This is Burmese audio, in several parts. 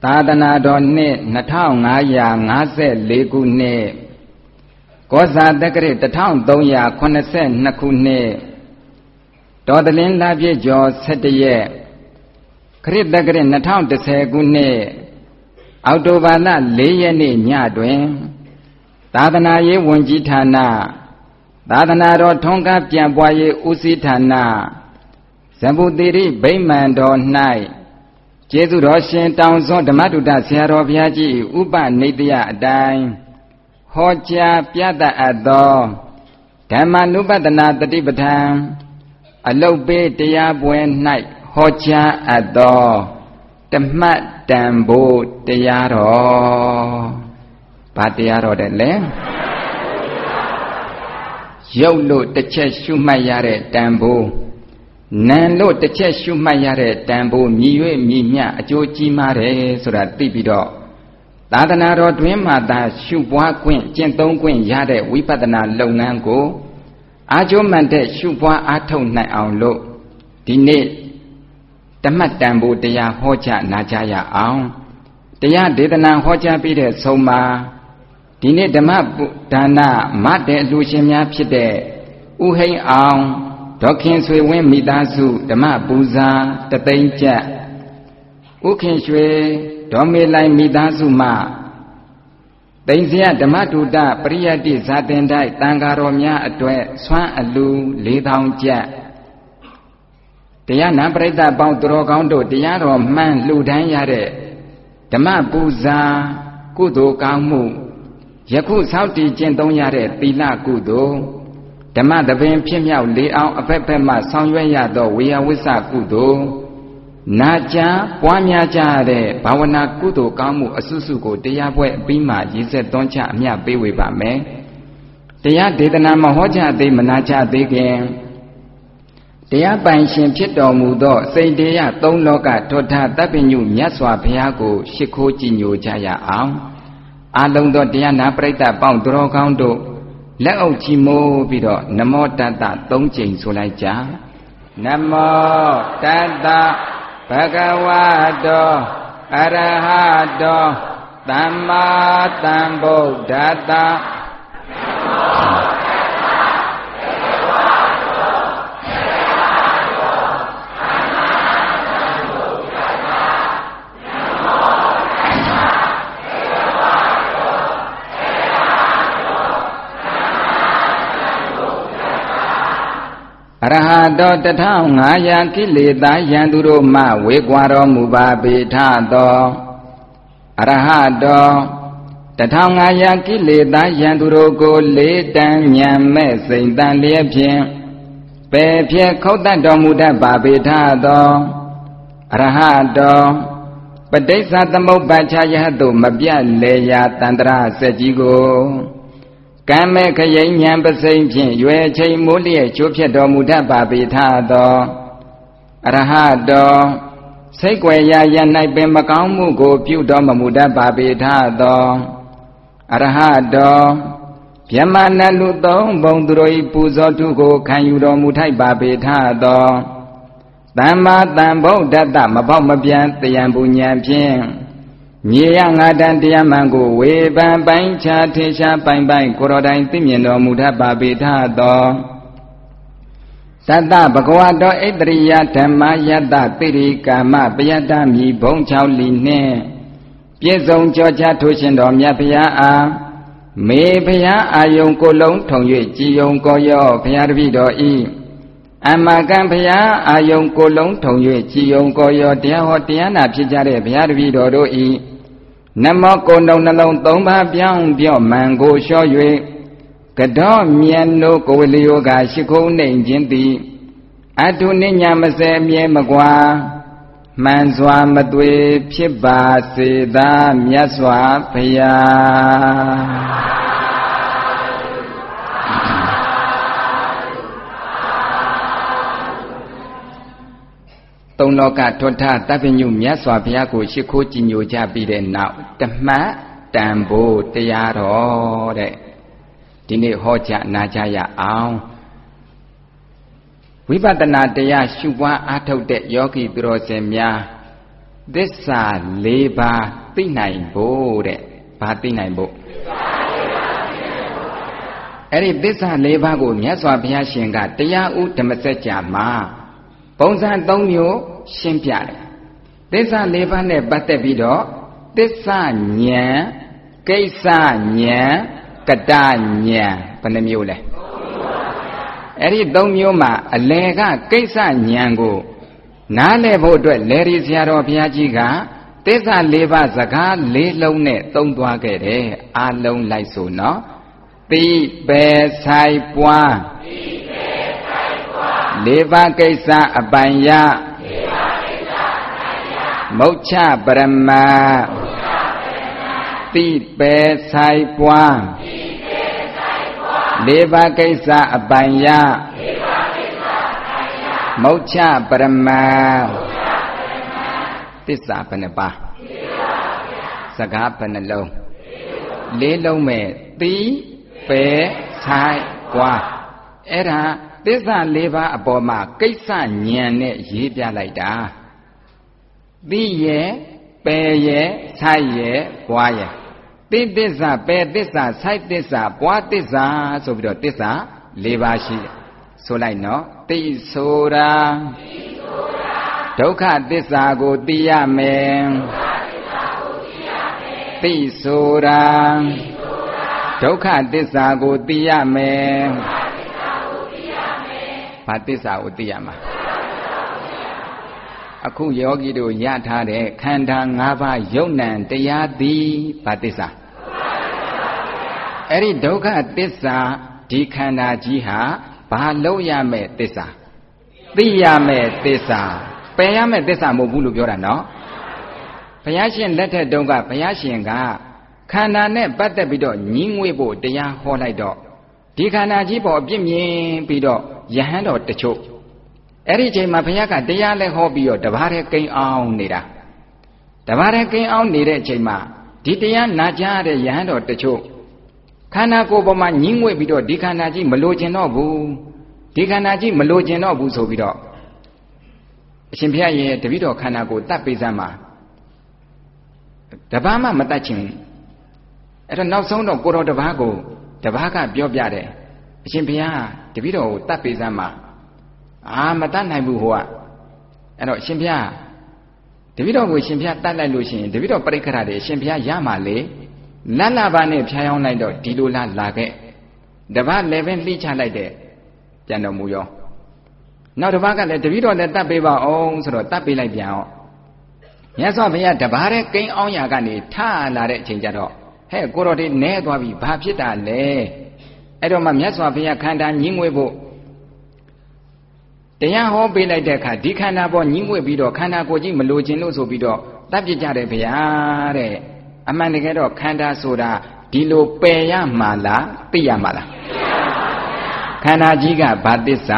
သာသနာတော်နှစ်2554ခုနှစ်ကောဇာတက္ကရာ1382ခုနှစ်တော်တလင်းလပြည့်ကျော်17ရက်ခရစ်တက္ကရာ2010ခုနှစ်အောက်တိုဘာလ4ရက်နေ့ညတွင်သာသနာရေးဝန်ကြီးဌာနသာသနာတော်ထွန်းကားပြန်ပွားရေးဦးစီးဌာနဇမ္ဗုသီရိဗိမာန်တော်၌ကျေးဇူးတော်ရှင်တောင်စွန်းဓမ္မတုဒ္ဒဆရာတော်ဘုရားကြီးဥပနိတယအတိုင်းဟောကြားပြသအပ်သောဓမ္မနုပဒနာတတိပဋ္ဌာန်အလုတ်ပေးတရားပွဲ၌ဟောကြားအပ်သောဓမ္မတန်ဖိုးတရားတော်ဘာတရားတော်တဲ့လဲရုပ်လို့တစ်ချက်ရှုမှတ်ရတဲ့တန်ဖိုးနာလို့တစ်ချက်ရှုမှတ်ရတဲ့တန်ဖိုးမြည်၍မြည်မြအကျိုးကြီးမားတယ်ဆိုတာသိပြီးတော့သာသနာတော်တွင်မှသာရှုပွားခွင့်ကျင့်သုံးခွင့်ရတဲ့ဝိပဿနာလုပ်ငန်းကိုအားကျိုးမှန်တဲ့ရှုပွားအားထုတ်နိုင်အောင်လို့ဒီနေ့ဓမ္မတန်ဖိုးတရားဟောကြားနာကြားရအောင်တရားဒေသနာဟောကြားပြီးတဲ့ဆုံးမှာဒီနေ့ဓမ္မဒါနမတဲ့အလှူရှင်များဖြစ်တဲ့ဥဟိန်အောင်ဒေါခင်ဆွေဝင်းမိသားစုဓမ္မပူဇာတသိန်းကျပ်ဥခင်ရွှေဒေါ်မေလိုင်မိသားစုမှသိန်းစရဓမ္မတုဒ္ဒပရိယတ္တိဇာတင်တိုက်တန်ဃာတော်များအတွက်ဆွမ်းအလူ4000ကျပ်တရားနာပရိသတ်ပေါင်းသူတော်ကောင်းတို့တရားတော်မှန်လှူဒန်းရတဲ့ဓမ္မပူဇာကုသိုလ်ကောင်းမှုယခုဆောက်တည်ကျင့်သုံးရတဲ့သီလကုသိုလ်ဓမ္မသဘင်ဖြစ်မြောက်လေအောင်အဖက်ဖက်မှဆောင်ရွက်ရသောဝေယဝိဆကုသိုလ်နာကြားပွားများကြတဲ့ဘာဝနာကုသိုလ်ကောင်းမှုအစုစုကိုတရားပွဲအပြီးမှရည်စက်သွန်းချအမျှပေးဝေပါမယ်တရားဒေသနာမဟောကြားသေးမနာကြသေးခင်တရားပိုင်ရှင်ဖြစ်တော်မူသောစိတ်တရားသုံးလောကထောထတပ်ပညုမြတ်စွာဘုရားကိုရှ िख ိုးကြည်ညိုကြရအောင်အလုံးသောတရားနာပရိသတ်ပေါင်းသူတော်ကောင်းတို့လက်အုပ်ချီမိုးပြီးတော့နမောတတ္တ3ကြိမ်ဆိုလိုက်ကြနမောတတ္တဘဂဝတောအရဟတောသမ္မာသမ္ဗုဒ္ဓတ္တအရဟတော1500ကိလေသာယံသူတို့မှဝေကွာတော်မူပါပေထသောအရဟတော1500ကိလေသာယံသူတို့ကိုလေးတန်းညံမဲ့စိန်တန်လျက်ဖြင့်ပယ်ဖြဲခုတ်တတ်တော်မူတတ်ပါပေထသောအရဟတောပဋိစ္စသမုပ္ပါချယဟတုမပြတ်လေရာတန္တရာစက်ကြီးကိုကံမဲ့ခရိဉဏ်ပစိမ့်ဖြင့်ရွယ်ချိန်မိုးလျက်ချိုးဖြတ်တော်မူတတ်ပါပေထသောအရဟတောစိတ်ွယ်ရာရ၌ပင်မကောင်းမှုကိုပြုတော်မမူတတ်ပါပေထသောအရဟတောဗျမနလူသုံးပုံသူတို့၏ပူဇော်ထုကိုခံယူတော်မူထိုက်ပါပေထသောသမ္မာသမ္ဗုဒ္ဓတ္တမပေါက်မပြန်တယံပူဉဏ်ဖြင့်မြေရငါတန်တရားမှန်ကိုဝေဖန်ပိုင်းခြားထင်ရှားပိုင်ကိုယ်တော်တိုင်သိမြင်တော်မူတတ်ပါပေထသောသတ္တဘဂဝတောဣတရိယဓမ္မယတ္တပိရိကာမပယတ္တမြည်ဘုံ6လီနှင့်ပြည့်စုံကြောချထိုးရှင်တော်မြတ်ဖရာအားမေဖရာအာယုံကိုလုံးထုံ၍ကြည်ယုံကိုရောဖရာတပည့်တော်ဤအမကံဘုရားအာယုံကိုလုံးထုံ၍ကြည်ယုံကိုရောတရားဟောတရားနာဖြစ်ကြတဲ့ဘုရားတပည့်တော်တို့ဤနမောကိုယ်နှလုံး3ပါးပြောင်းပြော့မှန်ကိုလျှော့၍ကတော်မြတ်တို့ကိုဝလျောကရှိခိုးနှိမ်ခြင်းသည်အတုနိညာမစဲမြဲမကွာမှန်စွာမသွေဖြစ်ပါစေသာမြတ်စွာဘုရားသုံးလောကထွဋ္ဌတပ်ပညုမြတ်စွာဘုရားကိုရှ िख ိုးကြည်ညိုကြပြီးတဲ့နောက်ဓမ္မတန်ဖိုးတရားတော်တဲ့ဒီနေ့ဟောကြားနာကြားရအောင်ဝိပဿနာတရားရှုပွားအားထုတ်တဲ့ယောဂီသူတော်စင်များသစ္စာ၄ပါးသိနိုင်ဖို့တဲ့ဘာသိနိုင်ဖို့အဲ့ဒီသစ္စာ၄ပါးကိုမြတ်စွာဘုရားရှင်ကတရားဥဓမ္မစကြာမှာပုံစံ၃မျိုးရှင်းပြတယ်သစ္စာ၄ပါးနဲ့ပတ်သက်ပြီးတော့သစ္စာဉာဏ်ကိစ္စဉာဏ်ကတဉာဏ်ဘယ်နှမျိုးလဲအဲ့ဒီ၃မျိုးမှာအလယ်ကကိစ္စဉာဏ်ကိုနားလည်ဖို့အတွက်လေရီဆရာတော်ဘုရားကြီးကသစ္စာ၄ပါးစကား၄လုံးနဲ့သုံးသွားခဲ့တယ်အာလုံးလိုက်ဆိုနော်သိပဲဆိုင်ပွား၄ပါးကိစ္စအပိုင်ရမုတ်ချပရမသိပဲဆိုင်ပွား၄ပါးကိစ္စအပိုင်ရမုတ်ချပရမသစ္စာဘယ်နှပါးစကားဘယ်နှလုံး၄လုံးမဲ့သိပဲဆိုင်ပွားအဲ့ဒါသစ္စာ၄ပါးအပေါ်မှာကိစ္စဉာဏ်နဲ့ရေးပြလိုက်တာသိရဲ့ပယ်ရဲ့ဆိုင်ရဲ့ပွားရဲ့သိသစ္စာပယ်သစ္စာဆိုင်သစ္စာပွားသစ္စာဆိုပြီးတော့သစ္စာ၄ပါးရှိတယ်ဆိုလိုက်နော်သိဆိုတာဒုက္ခသစ္စာကိုသိရမယ်သိဆိုတာဒုက္ခသစ္စာကိုသိရမယ်ဘာသစ္စာကိုသိရမှာအခုယောဂီတို့ရထားတဲ့ခန္ဓာ၅ပါးယုတ်နံတရားသည်ဘာသစ္စာအဲ့ဒီဒုက္ခသစ္စာဒီခန္ဓာကြီးဟာဘာလို့ရမဲ့သစ္စာသိရမဲ့သစ္စာပယ်ရမဲ့သစ္စာမဟုတ်ဘူးလို့ပြောတာနော်ဘုရားရှင်လက်ထက်တုန်းကဘုရားရှင်ကခန္ဓာနဲ့ပတ်သက်ပြီးတော့ညီးငွေ့ဖို့တရားဟောလိုက်တော့ဒီခန္ဓာကြီးပေါ်အပြစ်မြင်ပြီးတော့ယဟန်တော်တချို့အဲ့ဒီအချိန်မှာဘုရားကတရားလည်းဟောပြီးတော့တပါးတည်းကိန်းအောင်နေတာတပါးတည်းကိန်းအောင်နေတဲ့အချိန်မှာဒီတရားနာကြားတဲ့ယဟန်တော်တချို့ခန္ဓာကိုယ်ပေါ်မှာညီးငွေ့ပြီးတော့ဒီခန္ဓာကြီးမလိုချင်တော့ဘူးဒီခန္ဓာကြီးမလိုချင်တော့ဘူးဆိုပြီးတော့အရှင်ဘုရားရဲ့တပည့်တော်ခန္ဓာကိုယ်တတ်ပေးစမ်းမှာတပားမှမတတ်ချင်ဘူးအဲ့တော့နောက်ဆုံးတော့ကိုတော်တပားကိုတပားကပြောပြတယ်အရှင်ဘုရားတပည့်တော်ကိုတတ်ပေးစမ်းမှာမတတ်နိုင်ဘူးဟိုကအဲ့တော့ရှင်ဘုရားတပည့်တော်ကိုရှင်ဘုရားတတ်လိုက်လို့ရှိရင်တပည့်တော်ပြိခရတွေရှင်ဘုရားရမှာလေလတ်လာပါနဲ့ဖြားယောင်းလိုက်တော့ဒီလိုလားလာခဲ့တပားလည်းပဲလှိချလိုက်တဲ့ပြန်တော်မူရောနောက်တပားကလည်းတပည့်တော်လည်းတတ်ပေးပါအောင်ဆိုတော့တတ်ပေးလိုက်ပြန်အောင်မြတ်စွာဘုရားတပားတဲ့ကိန်းအောင်ရာကနေထလာတဲ့အချိန်ကျတော့ဟဲ့ကိုတော်ဒီနဲသွားပြီဘာဖြစ်တာလဲအဲ့တော့မှမြတ်စွာဘုရားခန္ဓာညင်းငွေဖို့တရားဟောပေးလိုက်တဲ့အခါဒီခန္ဓာပေါ်ညင်းငွေပြီးတော့ခန္ဓာကိုယ်ကြီးမလိုချင်လို့ဆိုပြီးတော့တတ်ပြကြတယ်ဗျာတဲ့အမှန်တကယ်တော့ခန္ဓာဆိုတာဒီလိုပယ်ရမှာလားသိရမှာလားခန္ဓာကြီးကဘာသစ္စာ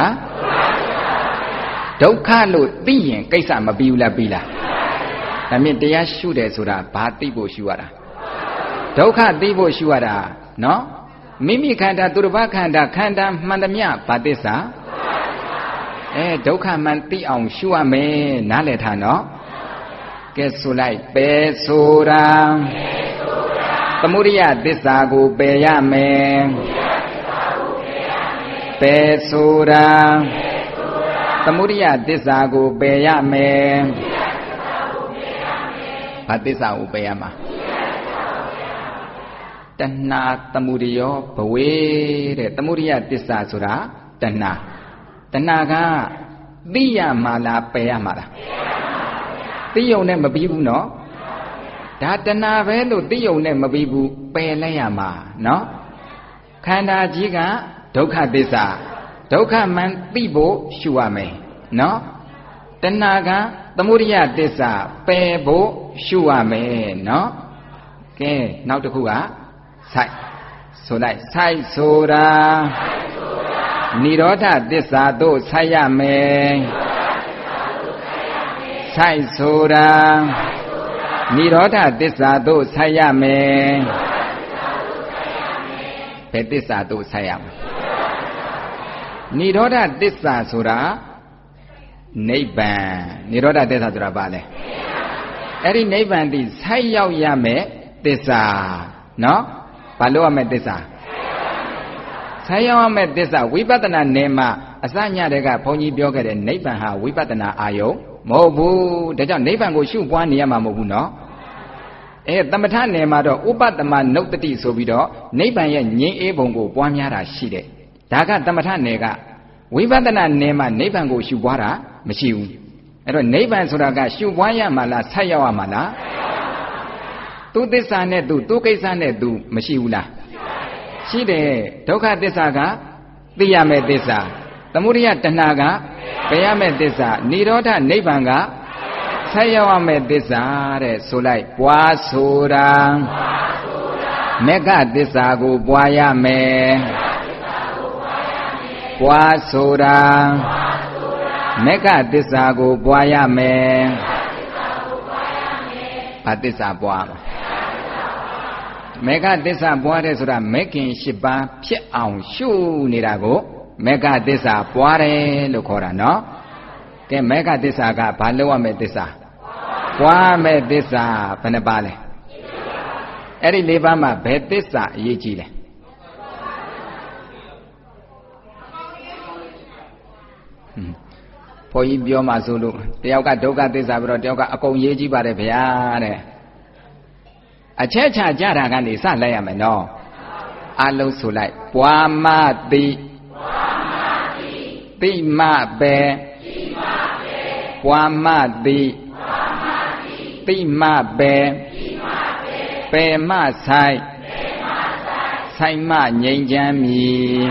ဒုက္ခလို့သိရင်ကိစ္စမပြီးဘူးလားပြီးလားဒါမြင့်တရားရှုတယ်ဆိုတာဘာသိဖို့ရှုရတာဒုက္ခသိဖို့ရှုရတာနော်မိမိခန္ဓာသူတစ်ပါးခန္ဓာခန္ဓာမှန်သမျှဘာသစ္စာဒုက္ခမှန်သိအောင်ရှုရမယ်နားလည်ထားနော်ကဲဆိုလိုက်ပယ်ဆိုတာသမုဒိယသစ္စာကိုပယ်ရမယ်ပယ်ဆိုတာသမုဒိယသစ္စာကိုပယ်ရမယ်ဘာသစ္စာကိုပယ်ရမှာတဏှာသမုဒယောဘဝေတဲ့သမုဒိယသစ္စာဆိုတာတဏှာတဏှာကသိရမှာလားပယ်ရမှာလားသိယုံနဲ့မပြီးဘူးနော်ဒါတဏှာပဲလို့သိယုံနဲ့မပြီးဘူးပယ်လိုက်ရမှာနော်ခန္ဓာကြီးကဒုက္ခသစ္စာဒုက္ခမှန်သိဖို့ရှုရမယ်နော်တဏှာကသမုဒိယသစ္စာပယ်ဖို့ရှုရမယ်နော်ကဲနောက်တစ်ခုကဆိုင်ဆိုလိုက်ဆိုင်ဆိုတာနိရောဓသစ္စာတို့ဆိုင်ရမယ်ဆိုင်ဆိုတာနိရောဓသစ္စာတို့ဆိုင်ရမယ်ဘယ်သစ္စာတို့ဆိုင်ရမလဲနိရောဓသစ္စာဆိုတာနိဗ္ဗာန်နိရောဓသစ္စာဆိုတာဘာလဲအဲ့ဒီနိဗ္ဗာန်ဒီဆိုက်ရောက်ရမယ်သစ္စာနော်ဘာလို့ရမယ်သစ္စာဆိုက်ရောက်ရမယ်သစ္စာဝိပဿနာနယ်မှာအစညတဲ့ကဘုန်းကြီးပြောခဲ့တဲ့နိဗ္ဗာန်ဟာဝိပဿနာအာယုံမဟုတ်ဘူးဒါကြောင့်နိဗ္ဗာန်ကိုရှုပွားနေရမှာမဟုတ်ဘူးနော်သမထနယ်မှာတော့ဥပတ္တမနုတ္တိဆိုပြီးတော့နိဗ္ဗာန်ရဲ့ငြိမ်းအေးပုံကိုပွားများတာရှိတယ်ဒါကသမထနယ်ကဝိပဿနာနယ်မှာနိဗ္ဗာန်ကိုရှုပွားတာမရှိဘူးအဲ့တော့နိဗ္ဗာန်ဆိုတာကရှုပွားရမှာလားဆက်ရောက်ရမှာလားသူသစ္စာနဲ့သူကိစ္စနဲ့သူမရှိဘူးလားရှိတယ်ဒုက္ခသစ္စာကသိရမယ်သစ္စာသမုဒယတဏှာကပယ်ရမယ်သစ္စာនិရောဓနိဗ္ဗာန်ကဆက်ရောက်ရမယ်သစ္စာတဲ့ဆိုလိုက်ပွားဆိုတာမေဃသစ္စာကိုပွားရမယ်ပွားဆိုတာမေဃသစ္စာကိုပွားရမယ်ဘာသစ္စာပွားမေဃသစ္စာပွားတယ်ဆိုတာမေခင်၈ပါးဖြစ်အောင်ရှုနေတာကိုမေဃသစ္စာပွားတယ်လို့ခေါ်တာနော်ကဲမေဃသစ္စာကဘာလို့ရမယ်သစ္စာပွားမယ်သစ္စာဘယ်နှပါလဲအဲ့ဒီ၄ပါးမှာဘယ်သစ္စာအရေးကြီးလဲဘုန်းကြီးပြောမှဆိုလို့တယောက်ကဒုက္ခသစ္စာပြီးတော့တယောက်ကအကုန်ရေးကြည့်ပါတယ်ဗျာတဲ့အချက်ချကြတာကနေစလိုက်ရမယ်နော်အလုံးဆိုလိုက်ပွားမတိတိမပဲပွားမတိတိမပဲပယ်မဆိုင်ဆိုင်မငြိမ်းချမ်းမည်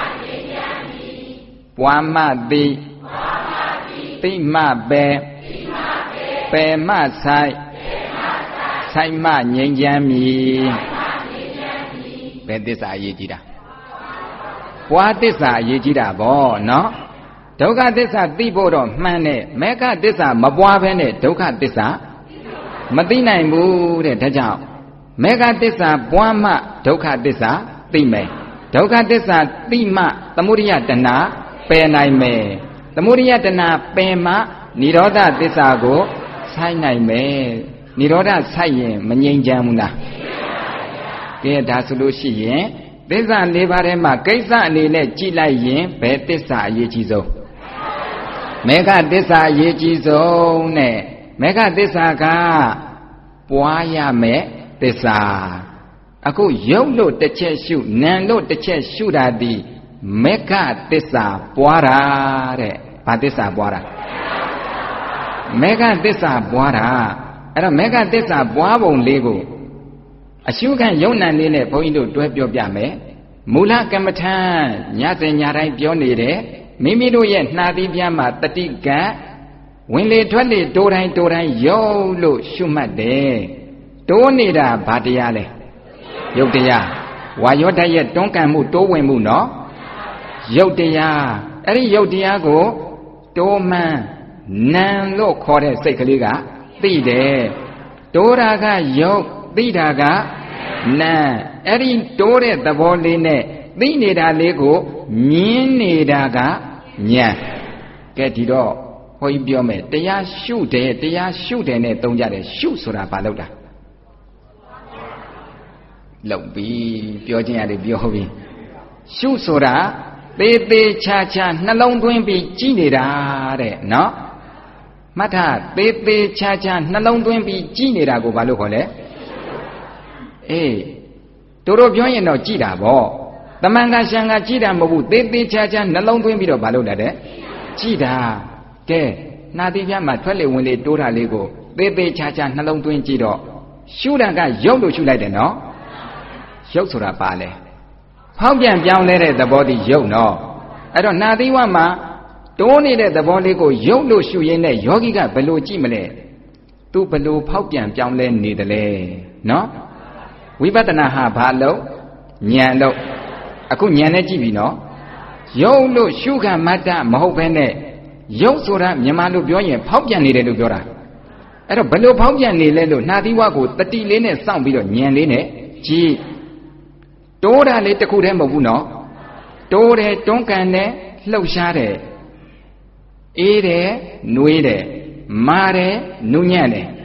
ပွားမတိတိမပဲပယ်မဆိုင်ဆိုင်မငြိမ်းချမ်းမည်ဘယ်သစ္စာအရေးကြီးတာပွားသစ္စာအရေးကြီးတာဗောနော်ဒုက္ခသစ္စာသိဖို့တော့မှန်တယ်မေဃသစ္စာမပွားဘဲနဲ့ဒုက္ခသစ္စာမသိနိုင်ဘူးတဲ့ဒါကြောင့်မေဃသစ္စာပွားမှဒုက္ခသစ္စာသိမယ်ဒုက္ခသစ္စာသိမှသမုဒယတဏှာပယ်နိုင်မယ်သမုဒယတဏှာပယ်မှនិရောဓသစ္စာကိုဆိုင်နိုင်မယ်និရောဓဆိုင်ရင်မငြိမ်းချမ်းဘူးလားကဲဒါဆိုလို့ရှိရင်သစ္စာ၄ပါးထဲမှာကိစ္စအနေနဲ့ကြည့်လိုက်ရင်ဘယ်သစ္စာအရေးကြီးဆုံးမေဃသစ္စာအရေးကြီးဆုံးနဲ့မေဃသစ္စာကပွားရမယ်သစ္စာအခုရုပ်လို့တစ်ချက်ရှုနာမ်လို့တစ်ချက်ရှုတာဒီမေဃသစ္စာပွားတာတဲ့ဘာသစ္စာပွားတာမေဃသစ္စာပွားတာအဲ့တော့မေဃသစ္စာပွားပုံလေးကိုအရှုခံယုံနာလေးနဲ့ဘုန်းကြီးတို့တွဲပြောပြမယ်မူလကမ္မထာညစဉ်ညတိုင်းပြောနေတဲ့မိမိတို့ရဲ့နှာသီးပြားမှာတတိကဝင်လေထွက်လေတိုးတိုင်းယုတ်လို့ရှုမှတ်တယ်တိုးနေတာဘာတရားလဲယုတ်တရားဝါယောဓာတ်ရဲ့တွန်းကန်မှုတိုးဝင်မှုနော်ယုတ်တရားအဲ့ဒီယုတ်တရားကိုတိုးမှန်းနံလို့ခေါ်တဲ့စိတ်ကလေးကသိတယ်တိုးတာကယုတ်သိတာကနံအဲ့ဒီတိုးတဲ့သဘောလေးနဲ့သိနေတာလေးကိုမြင်နေတာကဉာဏ်ကဲဒီတော့ဘုန်းကြီးပြောမယ်တရားရှုတယ်နဲ့သုံးကြတယ်ရှုဆိုတာဘာလို့တာလောက်ပြီပြောခြင်းရတယ်ပြောပြီရှုဆိုတာသေးသေးချာချာနှလုံးသွင်းပြီးကြည်နေတာတဲ့နော်မှတ်ထားသေးသေးချာချာနှလုံးသွင်းပြီးကြည်နေတာကိုဘာလို့ခေါ်လဲအေးတို့ပြောရင်တော့ကြည်တာဗောတမန်ကရှံကကြည်တာမဟုတ်ဘူးသေးသေးချာချာနှလုံးသွင်းပြီးတော့ဘာလို့လဲတဲ့ကြည်တာကဲနှာသီးပြားမှာထွက်လေဝင်လေတိုးတာလေးကိုသေးသေးချာချာနှလုံးသွင်းကြည့်တော့ရှုတာကရုပ်လို့ရှုလိုက်တယ်နော်ရုပ်ဆိုတာပါလေဖောက်ပြန်ပြောင်းလဲတဲ့သဘောတည်းရုပ်နော်အဲ့တော့နှာသီးဝမှာတိုးနေတဲ့သဘောလေးကိုရုပ်လို့ရှုရင်းနဲ့ယောဂီကဘယ်လိုကြည့်မလဲသူဘယ်လိုဖောက်ပြန်ပြောင်းလဲနေတယ်လဲနော်ဝိပဿနာဟာဘာလို့ဉာဏ်လို့အခုဉာဏ်နဲ့ကြည့်ပြီနော်ရုပ်လို့ရှုခံမတ္တမဟုတ်ဘဲနဲ့ရုပ်ဆိုတာမြန်မာလိုပြောရင်ဖောက်ပြန်နေတယ်လို့ပြောတာအဲ့တော့ဘယ်လိုဖောက်ပြန်နေလဲလို့နှာသီးဝကိုတတိလေးနဲ့စောင့်ပြီးတော့ဉာဏ်လေးနဲ့ကြည့်တိုးတာလေးတစ်ခုတည်းမဟုတ်ဘူးနော်တိုးတယ်တွန်းကန်တယ်လှုပ်ရှားတယ်အေးတယ်နှွေးတယ်မာတယ်နုညံ့တယ်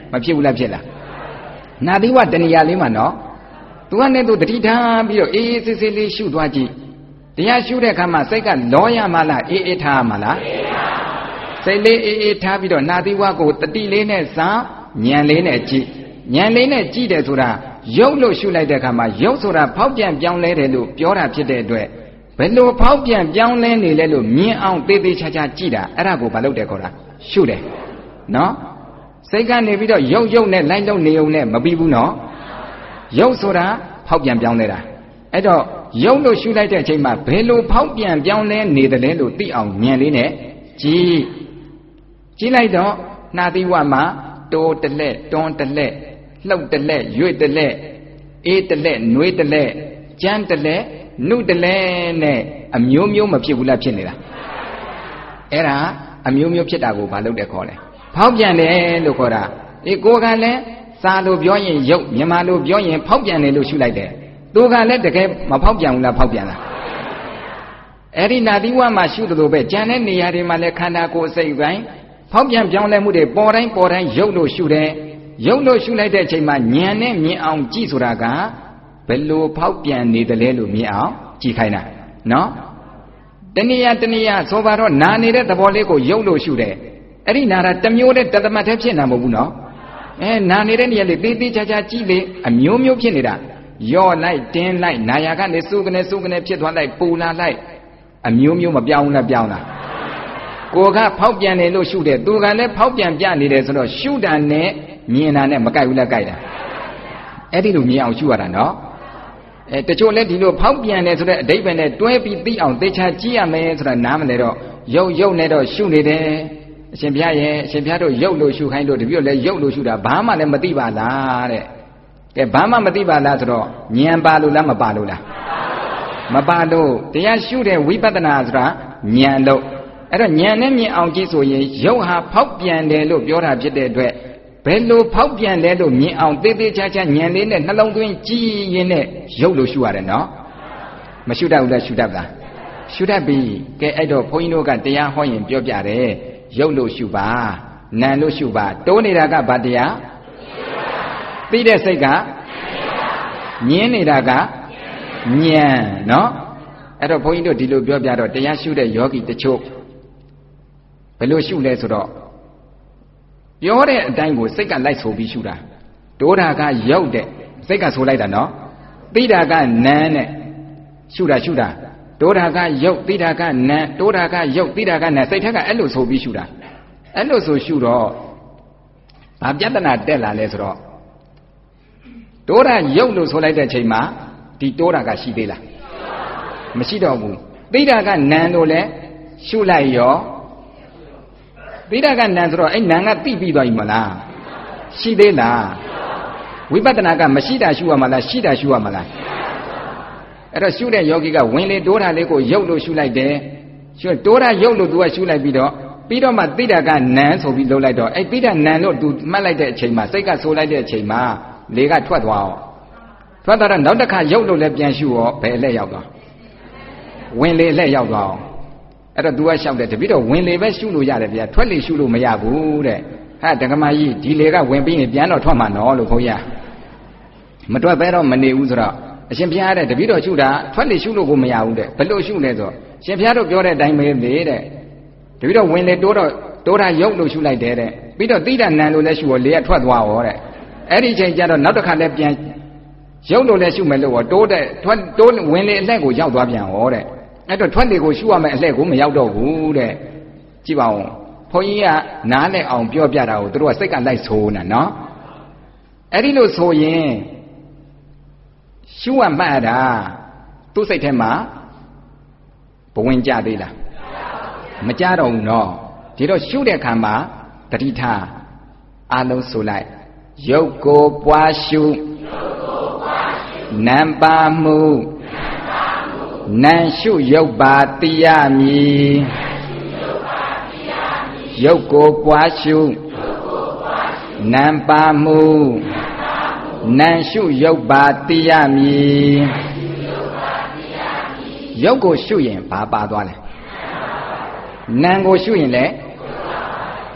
မဖြစ်ဘူးလားဖြစ်လားနာသီဝတဏှာလေးမှာနော်သူကနဲ့သူတတိထားပြီးတော့အေးအေးဆေးဆေးလေးရှုသွားကြည့်တရားရှုတဲ့အခါမှာစိတ်ကလောရမလားအေးအေးထားမလားစိတ်လေးအေးအေးထားပြီးတော့နာသီဝကိုတတိလေးနဲ့စားဉာဏ်လေးနဲ့ကြည့်ဉာဏ်လေးနဲ့ကြည့်တယ်ဆိုတာရုပ်လို့ရှုလိုက်တဲ့အခါမှာရုပ်ဆိုတာဖောက်ပြန်ပြောင်းလဲတယ်လို့ပြောတာဖြစ်တဲ့အတွက်ဘယ်လိုဖောက်ပြန်ပြောင်းလဲနေလဲလို့မြင်အောင်သေးသေးချာချာကြည့်တာအဲ့ဒါကိုမလုပ်တယ်ခေါ်တာရှုတယ်နော်စိတ်ကနေပြီးတော့ရုပ်နဲ့လိုက်လို့နေုံနဲ့မပြီးဘူးနော်ရုပ်ဆိုတာဖောက်ပြန်ပြောင်းလဲတာအဲ့တော့ရုပ်လို့ရှုလိုက်တဲ့အချိန်မှာဘယ်လိုဖောက်ပြန်ပြောင်းလဲနေတယ်လဲလို့သိအောင်ဉာဏ်လေးနဲ့ကြည့်လိုက်တော့နှာသီးဝမှာတိုးတလက်တွန်းတလက်လှုပ်တလက်ရွေ့တလက်အေးတလက်နှွေးတလက်ကြမ်းတလက်နှုတ်တလက်နဲ့အမျိုးမျိုးမဖြစ်ဘူးလားဖြစ်နေတာအဲ့ဒါအမျိုးမျိုးဖြစ်တာကိုမလုပ်တဲ့ခေါ်တယ်ဖောက်ပြန်တယ်လို့ခေါ်တာဒီကိုယ်ကလည်းစာလို့ပြောရင်ရုပ်မြန်မာလို့ပြောရင်ဖောက်ပြန်တယ်လို့ရှုလိုက်တယ်သူကလည်းတကယ်မဖောက်ပြန်ဘူးလားဖောက်ပြန်လားအဲ့ဒီနာသီဝမှာရှုသလိုပဲကြံတဲ့နေရာတွေမှာလည်းခန္ဓာကိုယ်အစိတ်ပိုင်းဖောက်ပြန်ပြောင်းလဲမှုတွေပေါ်တိုင်းရုပ်လို့ရှုတယ်ရုပ်လို့ရှုလိုက်တဲ့အချိန်မှာဉာဏ်နဲ့မြင်အောင်ကြည့်ဆိုတာကဘယ်လိုဖောက်ပြန်နေတယ်လဲလို့မြင်အောင်ကြည့်ခိုင်းတာနော်တဏှာဆိုပါတော့နာနေတဲ့သဘောလေးကိုရုပ်လို့ရှုတယ်အဲ့ဒီနာတာတစ်မျိုးတည်းတသမတ်တည်းဖြစ်နေတာမဟုတ်ဘူးနော်နာနေတဲ့နေရာလေးသေးသေးချာချာကြည့်လေအမျိုးမျိုးဖြစ်နေတာယော့လိုက်တင်းလိုက်နာယာကနေစုကနေဖြစ်သွားလိုက်ပူလာလိုက်အမျိုးမျိုးမပြောင်းဘူးလားပြောင်းလားကိုကဖောက်ပြန်တယ်လို့ရှုတယ်သူကလည်းဖောက်ပြန်ပြနေတယ်ဆိုတော့ရှုတာနဲ့မြင်တာနဲ့မကိုက်ဘူးလားကိုက်တာအဲ့ဒီလိုမြင်အောင်ရှုရတာနော်တချို့လည်းဒီလိုဖောက်ပြန်တယ်ဆိုတဲ့အဓိပ္ပာယ်နဲ့တွဲပြီးသိအောင်သေချာကြည့်ရမယ်ဆိုတာနားမလဲတော့ရုပ်နဲ့တော့ရှုနေတယ်အရှင်ဘုရားရဲ့အရှင်ဘုရားတို့ရုပ်လို့ရှုခိုင်းလို့တပည့်တို့လည်းရုပ်လို့ရှုတာဘာမှလည်းမသိပါလားတဲ့ကဲဘာမှမသိပါလားဆိုတော့ဉာဏ်ပါလို့လားမပါလို့လားမပါလို့တရားရှုတဲ့ဝိပဿနာဆိုတာဉာဏ်လို့အဲ့တော့ဉာဏ်နဲ့မြင်အောင်ကြည့်ဆိုရင်ရုပ်ဟာဖောက်ပြန်တယ်လို့ပြောတာဖြစ်တဲ့အတွက်ဘယ်လိုဖောက်ပြန်လဲလို့မြင်အောင်သေးသေးချာချာဉာဏ်လေးနဲ့နှလုံးသွင်းကြည့်ရင်းနဲ့ရုပ်လို့ရှုရတယ်နော်မရှုတတ်ဘူးလားရှုတတ်လားရှုတတ်ပြီကဲအဲ့တော့ဘုန်းကြီးတို့ကတရားဟောရင်ပြောပြတယ်ရုပ်လို့ရှုပါနာမ်လို့ရှုပါတိုးနေတာကဘာတရားသိတဲ့စိတ်ကညင်းနေတာကဉာဏ်နော်အဲ့တော့ဘုန်းကြီးတို့ဒီလိုပြောပြတော့တရားရှုတဲ့ယောဂီတချို့ဘယ်လိုရှုလဲဆိုတော့ပြောတဲ့အတိုင်းကိုစိတ်ကလိုက်ဆိုပြီးရှုတာတိုးတာကရုပ်တဲ့စိတ်ကဆိုလိုက်တာနော်သိတာကနာမ်နဲ့ရှုတာတိုးတာကရုပ်သိတာကနာမ်တိုးတာကရုပ်သိတာကနာမ်စိတ်ထက်ကအဲ့လိုဆိုပြီးရှုတာအဲ့လိုဆိုရှုတော့ဘာပြဿနာတက်လာလဲဆိုတော့တိုးတာရုပ်လို့ဆိုလိုက်တဲ့အချိန်မှာဒီတိုးတာကရှိသေးလားမရှိတော့ဘူးသိတာကနာမ်လို့လဲရှုလိုက်ရောသိတာကနာမ်ဆိုတော့အဲ့နာမ်ကသိပြီးသွားပြီမလားရှိသေးလားဝိပဿနာကမရှိတာရှုရမှာလားရှိတာရှုရမှာလားအဲ့တော့ရှုတဲ့ယောဂီကဝင်လေတိုးတာလေးကိုရုပ်လို့ရှုလိုက်တယ်ရှုတိုးတာရုပ်လို့သူကရှုလိုက်ပြီးတော့မှသိတာကနာမ်ဆိုပြီးလုပ်လိုက်တော့အဲ့သိတာနာမ်လို့သူမှတ်လိုက်တဲ့အချိန်မှာစိတ်ကဆိုလိုက်တဲ့အချိန်မှာလေကထွက်သွားအောင်ထွက်သွားတော့နောက်တစ်ခါရုပ်လို့လည်းပြန်ရှုရောဘယ်အလှည့်ရောက်သွားဝင်လေအလှည့်ရောက်သွားအောင်အဲ့တော့ तू ကရှောက်တယ်တပည့်တော်ဝင်လေပဲရှုလို့ရတယ်ဗျာထွက်လေရှုလို့မရဘူးတဲ့ဟာဒကမကြီးဒီလေကဝင်ပြီးရင်ပြန်တော့ထွက်မှာနော်လို့ခေါ်ရမထွက်ပဲတော့မနေဘူးဆိုတော့အရှင်ဘုရားတဲ့တပည့်တော်ရှုတာထွက်လေရှုလို့ကိုမရဘူးတဲ့ဘယ်လိုရှုလဲဆိုတော့ရှင်ဘုရားတို့ပြောတဲ့အတိုင်းပဲလေတဲ့တပည့်တော်ဝင်လေတိုးတာရုပ်လို့ရှုလိုက်တယ်တဲ့ပြီးတော့သိတာနံလို့လည်းရှုရောလေကထွက်သွားရောတဲ့အဲ့ဒီချိန်ကျတော့နောက်တစ်ခါလည်းပြန်ရုပ်လို့လည်းရှုမယ်လို့ရောတိုးဝင်လေအလှည့်ကိုရောက်သွားပြန်ရောတဲ့အဲ့တော့ထွက်လေကိုရှုရမယ်အလှည့်ကိုမရောက်တော့ဘူးတဲ့ကြည့်ပါဦးဘုန်းကြီးကနားနဲ့အောင်ပြောပြတာကိုသူတို့ကစိတ်ကလိုက်ဆိုးနေနော်အဲ့ဒီလိုဆိုရင်ရှုရမှတ်တာသူ့စိတ်ထဲမှာဘဝင်ကြသေးလားမကြတော့ဘူးနော်ဒီတော့ရှုတဲ့အခါမှာတတိထားအလုံးဆိုလိုက်ရုပ်ကိုပွားရှုနံပါမှုနံရှုရုပ်ပါတိယမည်ရုပ်ကိုပွားရှုနံပါမှုနံရှုရုပ်ပါတိယမည်ရုပ်ကိုရှုရင်ဘာပါသွားလဲနံကိုရှုရင်လေက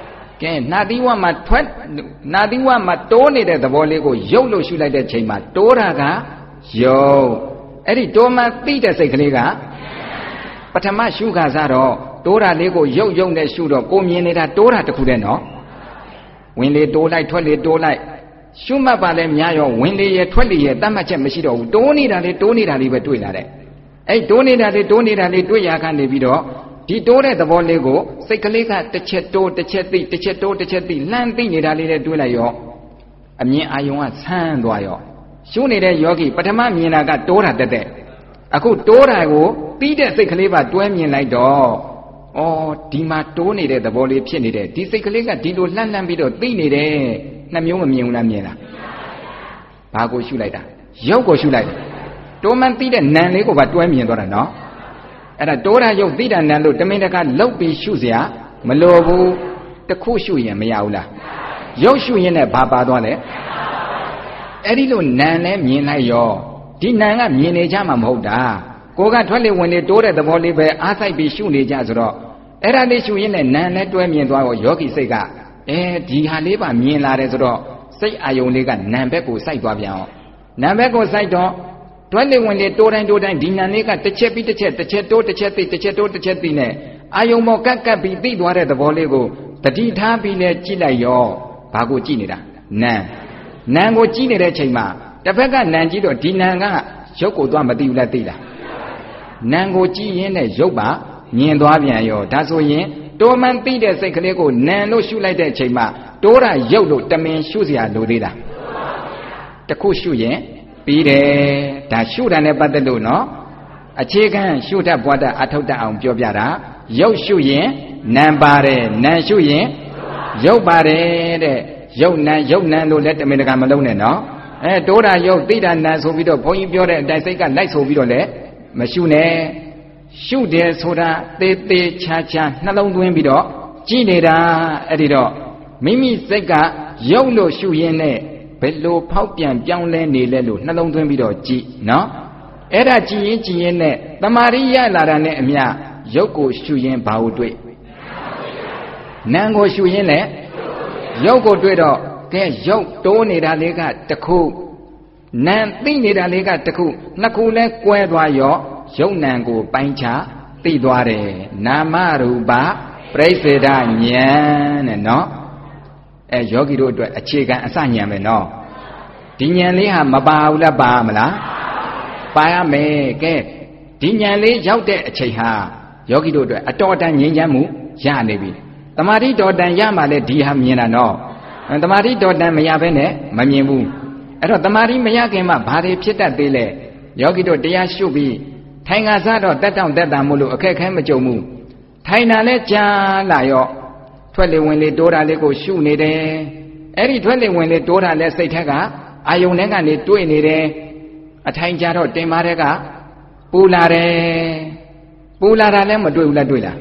ကဲနာသီဝမှာထွက်နာသီဝမှာတိုးနေတဲ့သဘောလေးကိုရုပ်လို့ရှုလိုက်တဲ့ချိန်မှာတိုးတာကရုပ်အဲ့ဒီတိုးမှသိတဲ့စိတ်ကလေးကပထမရှုခါစားတော့တိုးတာလေးကိုရုပ်ရုပ်နဲ့ရှုတော့ကိုမြင်နေတာတိုးတာတခုတည်းနော်ဝင်လေတိုးလိုက်ထွက်လေတိုးလိုက်ရှုမှတ်ပါလဲများရောဝင်လေရထွက်လေရတတ်မှတ်ချက်မရှိတော့ဘူးတိုးနေတာလေးပဲတွေ့လာတဲ့အဲ့တိုးနေတာလေးတွေ့ရကနေပြီးတော့ဒီတိုးတဲ့သဘောလေးကိုစိတ်ကလေးကတစ်ချက်တိုးတစ်ချက်သိတစ်ချက်တိုးတစ်ချက်သိလှမ်းသိနေတာလေးနဲ့တွေးလိုက်ရောအမြင်အာယုံကဆန်းသွားရောရှုနေတဲ့ယောဂီပထမမြင်တာကတိုးတာတက်တဲ့အခုတိုးတာကိုသိတဲ့စိတ်ကလေးပါတွဲမြင်လိုက်တော့ဩဒီမှာတိုးနေတဲ့သဘောလေးဖြစ်နေတဲ့ဒီစိတ်ကလေးကဒီလိုလှမ်းပြီးတော့သိနေတယ်နှမျိုးမမြင်ဘူးလားမြင်လားဘာကိုရှုလိုက်တာရုပ်ကိုရှုလိုက်တယ်တိုးမှန်းသိတဲ့နံလေးကိုပါတွဲမြင်သွားတာနော်အဲ့ဒါတိုးတာရုပ်သိတာနံလို့တမင်တကာလှုပ်ပြီးရှုเสียမလိုဘူးတခုရှုရင်မရဘူးလားရုပ်ရှုရင်လည်းဘာပါသွားလဲအဲ့ဒီလိုနံလဲမြင်လိုက်ရောဒီနံကမြင်နေကြမှာမဟုတ်တာကိုကထွက်လေဝင်လေတိုးတဲ့သဘောလေးပဲအားစိုက်ပြီးရှုနေကြဆိုတော့အဲ့ဒါလေးရှုရင်လည်းနံလဲတွဲမြင်သွားရောယောဂီစိတ်ကဒီဟာလေးပါမြင်လာတယ်ဆိုတော့စိတ်အာယုံလေးကနံဘက်ကိုစိုက်သွားပြန်အောင်နံဘက်ကိုစိုက်တော့တွဲလေဝင်လေတိုးတိုင်းဒီနံလေးကတစ်ချက်ပြီးတစ်ချက်တိုးတစ်ချက်သိတစ်ချက်တိုးတစ်ချက်သိနဲ့အာယုံမောကပ်ပြီးသိသွားတဲ့သဘောလေးကိုတတိထားပြီးလဲကြည့်လိုက်ရောဘာကိုကြည့်နေတာနံကိုကြည့်နေတဲ့ချိန်မှာတစ်ဖက်ကနံကြည့်တော့ဒီနံကရုပ်ကိုသွားမသိဘူးလားသိလားနံကိုကြည့်ရင်းနဲ့ရုပ်ပါမြင်သွားပြန်ရောဒါဆိုရင်တိုးမှန်းသိတဲ့စိတ်ကလေးကိုနံလို့ရှုလိုက်တဲ့အချိန်မှာတိုးတာရုပ်လို့တမင်ရှုเสียလိုသေးတာတခုရှုရင်ပြီးတယ်ဒါရှုတာနဲ့ပတ်သက်လို့နော်အခြေခံရှုတတ်ပွားတတ်အထောက်တတ်အောင်ပြောပြတာရုပ်ရှုရင်နံပါတယ်နံရှုရင်ရုပ်ပါတယ်တဲ့ရုပ်နံလို့လည်းတမင်တကာမလုံးနဲ့နော်တိုးတာရုပ်သိတာနံဆိုပြီးတော့ဘုန်းကြီးပြောတဲ့အတိုင်းစိတ်ကလိုက်ဆိုပြီးတော့လည်းမရှုနဲ့ရှုတယ်ဆိုတာသေးသေးချာချာနှလုံးသွင်းပြီးတော့ကြည်နေတာအဲ့ဒီတော့မိမိစိတ်ကရုပ်လို့ရှုရင်းနဲ့ဘယ်လိုဖောက်ပြန်ပြောင်းလဲနေလဲလို့နှလုံးသွင်းပြီးတော့ကြည်နော်အဲ့ဒါကြည်ရင်နဲ့တမာရိရလာတာနဲ့အမျှရုပ်ကိုရှုရင်းဘာကိုတွေ့နံကိုရှုရင်းနဲ့ရုပ်ကိုတွေ့တော့ကဲရုပ်တိုးနေတာလေးကတစ်ခုနံသိနေတာလေးကတစ်ခုနှစ်ခုလဲကွဲသွားရောရုပ်နံကိုပိုင်းခြားသိသွားတယ်နာမရူပပရိစ္ဆေဒဉာဏ်နဲ့နော်ယောဂီတို့အတွက်အခြေခံအစဉာဏ်ပဲနော်ဒီဉာဏ်လေးဟာမပါဘူးလားပါမလားပါရမယ်ကဲဒီဉာဏ်လေးရောက်တဲ့အချိန်ဟာယောဂီတို့အတွက်အတော်တန်ငြိမ်းချမ်းမှုရနေပြီတမာတိတော်တန်ရမှလည်းဒီဟာမြင်တာနော်တမာတိတော်တန်မရဘဲနဲ့မမြင်ဘူးအဲ့တော့တမာတိမရခင်မှဘာတွေဖြစ်တတ်သေးလဲယောဂီတို့တရားရှုပြီးထိုင်ငါစားတော့တက်တောင့်တက်တာမို့လို့အခက်ခဲမကြုံဘူးထိုင်တာလဲကြာလာရောထွက်လေဝင်လေတိုးတာလေးကိုရှုနေတယ်အဲ့ဒီထွက်လေဝင်လေတိုးတာလဲစိတ်ထက်ကအာယုန်ထဲကနေတွေးနေတယ်အထိုင်ကြတော့တင်ပါတဲ့ကပူလာတာလဲမတွေ့ဘူးလားတွေ့လား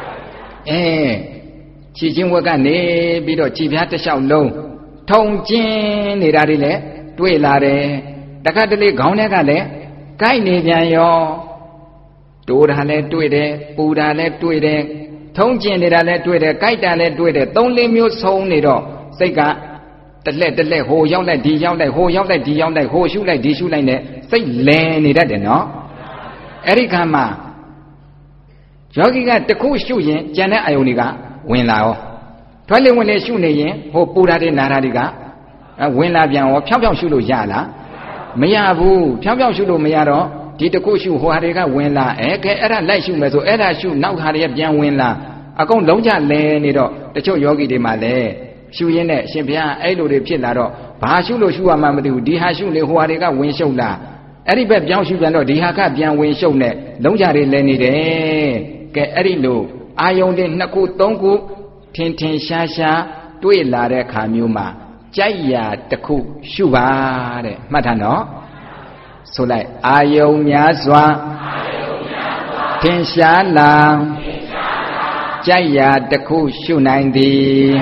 ခြေချင်းဝက်ကနေပြီးတော့ခြေပြားတစ်လျှောက်လုံးထုံကျင်းနေတာတွေလဲတွေ့လာတယ်တခါတလေခေါင်းထဲကလည်းကိုက်နေပြန်ရောတိုးတာလဲတွေ့တယ်ပူတာလဲတွေ့တယ်ထုံကျင်နေတာလဲတွေ့တယ်ကိုက်တာလဲတွေ့တယ်သုံးလေးမျိုးဆုံးနေတော့စိတ်ကတလက်ဟိုရောက်လိုက်ဒီရောက်လိုက်ဟိုရောက်လိုက်ဒီရောက်လိုက်ဟိုရှုလိုက်ဒီရှုလိုက်နဲ့စိတ်လဲနေတတ်တယ်နော်အဲ့ဒီခါမှာယောဂီကတခုရှုရင်ကြံတဲ့အာယုန်တွေကဝင်လာရောထွက်လေဝင်လေရှုနေရင်ဟိုပူတာတွေနာတာတွေကဝင်လာပြန်ရောဖြောင်းဖြောင်းရှုလို့ရလားမရဘူးဖြောင်းဖြောင်းရှုလို့မရတော့ဒီတခုရှုဟိုဟာတွေကဝင်လာကဲအဲ့ဒါလိုက်ရှုမယ်ဆိုအဲ့ဒါရှုနောက်ဟာတွေပြန်ဝင်လာအကုန်လုံးချလဲနေတော့တချို့ယောဂီတွေမှလည်းရှုရင်းနဲ့ရှင်ဘုရားအဲ့လိုတွေဖြစ်လာတော့ဘာရှုလို့ရှုရမှမသိဘူးဒီဟာရှုလေဟိုဟာတွေကဝင်ရှုပ်လာအဲ့ဒီဘက်ပြောင်းရှုပြန်တော့ဒီဟာကပြန်ဝင်ရှုပ်နဲ့လုံးချတွေလဲနေတယ်ကဲအဲ့ဒီလိုအာယုန်တွေနှစ်ခုသုံးခုထင်ထင်ရှားရှားတွေ့လာတဲ့ခါမျိုးမှာကြိုက်ရာတစ်ခုရှုပါတဲ့မှတ်ထားနော်ဆိုလိုက်အာယုန်များစွာထင်ရှားလာကြိုက်ရာတစ်ခုရှုနိုင်သည်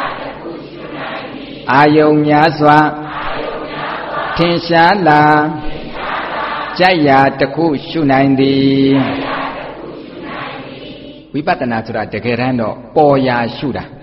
အာယုန်များစွာထင်ရှားလာကြိုက်ရာတစ်ခုရှုနိုင်သည်ဝိပဿနာဆိုတာတကယ်တမ်းတော့ပေါ်ရာရှုတာ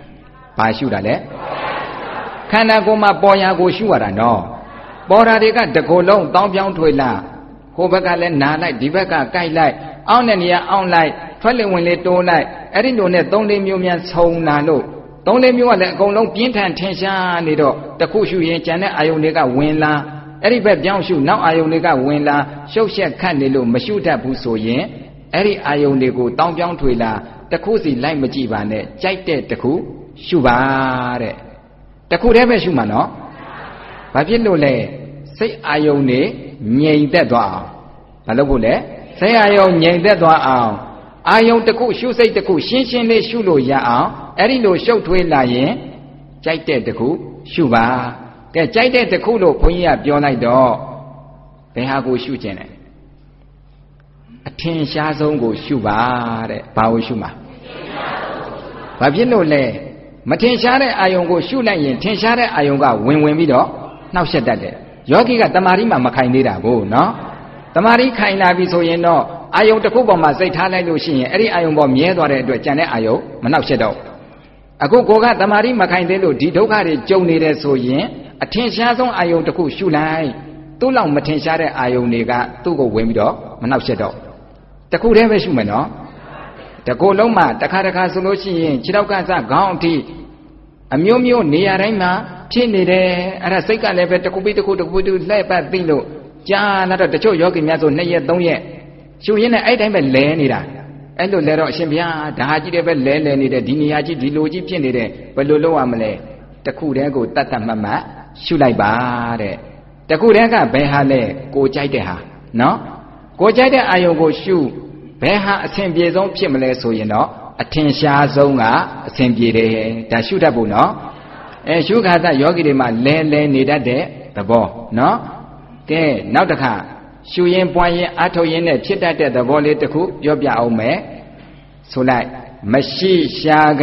ဘာရှုတာလဲခန္ဓာကိုယ်မှာပေါ်ရာကိုရှုရတာနော်ပေါ်ရာတွေကတကိုယ်လုံးတောင်းပြောင်းထွေလာဟိုဘက်ကလည်းနာလိုက်ဒီဘက်ကကြိုက်လိုက်အောင်းတဲ့နေရာအောင်းလိုက်ထွက်လေဝင်လေတိုးလိုက်အဲ့ဒီလိုနဲ့၃-၄မျိုးများဆုံလာလို့၃-၄မျိုးကလည်းအကုန်လုံးပြင်းထန်ထင်ရှားနေတော့တခုရှုရင်ကြံတဲ့အာယုန်တွေကဝင်လာအဲ့ဒီဘက်ပြောင်းရှုနောက်အာယုန်တွေကဝင်လာရှုပ်ရှက်ခတ်နေလို့မရှုတတ်ဘူးဆိုရင်အဲ့ဒီအာယုန်တွေကိုတောင်းပြောင်းထွေလာတခုစီလိုက်မကြည့်ပါနဲ့ကြိုက်တဲ့တခုရှုပါတဲ့တခုတည်းပဲရှုမှာနော်ဘာဖြစ်လို့လဲစိတ်အာယုန်တွေငြိမ်သက်သွားအောင်ဘာလို့ဖို့လဲစိတ်အာယုန်ငြိမ်သက်သွားအောင်အာယုန်တခုရှုစိတ်တခုရှင်းရှင်းလေးရှုလို့ရအောင်အဲ့ဒီလိုရှုပ်ထွေးလာရင်ကြိုက်တဲ့တခုရှုပါကဲကြိုက်တဲ့တခုလို့ဘုန်းကြီးကပြောလိုက်တော့ဘယ်ဟာကိုရှုခြင်းလဲအထင်ရှားဆုံးကိုရှုပါတဲ့ဘာကိုရှုမှာဘာဖြစ်လို့လဲမထင်ရှားတဲ့အာယုံကိုရှုလိုက်ရင်ထင်ရှားတဲ့အာယုံကဝင်ပြီးတော့နှောက်ယှက်တတ်တယ်ယောဂီကတမာရီမှမခိုင်သေးတာကိုနော်တမာရီခိုင်လာပြီဆိုရင်တော့အာယုံတစ်ခုပေါ်မှာစိတ်ထားလိုက်လို့ရှိရင်အဲ့ဒီအာယုံပေါ်မြဲသွားတဲ့အတွက်ကြံတဲ့အာယုံမနှောက်ယှက်တော့အခုကိုကတမာရီမခိုင်သေးလို့ဒီဒုက္ခတွေကြုံနေတယ်ဆိုရင်အထင်ရှားဆုံးအာယုံတစ်ခုရှုလိုက်သူ့လောက်မထင်ရှားတဲ့အာယုံတွေကသူ့ကိုဝင်ပြီးတော့မနှောက်ယှက်တော့တခုတည်းပဲရှုမယ်နော်တကိုယ်လုံးမှာတစ်ခါဆိုလို့ရှိရင်ခြေထောက်ကစခေါင်းအထိအမျိုးမျိုးနေရာတိုင်းမှာဖြစ်နေတယ်အဲ့ဒါစိတ်ကလည်းပဲတစ်ခုပြီးတစ်ခုလှည့်ပတ်သိလို့ကြာလာတော့တချို့ယောဂီများဆို2ရက်3ရက်ရှုရင်းနဲ့အဲ့တိုင်းပဲလဲနေတာအဲ့လိုလဲတော့အရှင်ဘုရားဒါဟာကြီးတယ်ပဲလဲနေတယ်ဒီနေရာကြီးဒီလိုကြီးဖြစ်နေတယ်ဘယ်လိုလုပ်ရမလဲတခုတည်းကိုတတ်တတ်မှတ်မှတ်ရှုလိုက်ပါတဲ့တခုတည်းကဘယ်ဟာလဲကိုကြိုက်တဲ့ဟာနော်ကိုကြိုက်တဲ့အာယုံကိုရှုဘယ်ဟာအဆင်ပြေဆုံးဖြစ်မလဲဆိုရင်တော့အထင်ရှားဆုံးကအဆင်ပြေတယ်ဒါရှုတတ်ဖို့နော်ရှုခါသယောဂီတွေမှာလဲနေတတ်တဲ့သဘောနော်ကဲနောက်တစ်ခါရှုရင်ပွားရင်အထုတ်ရင်နဲ့ဖြစ်တတ်တဲ့သဘောလေးတစ်ခုပြောပြအောင်မယ်ဆိုလိုက်မရှိရှာက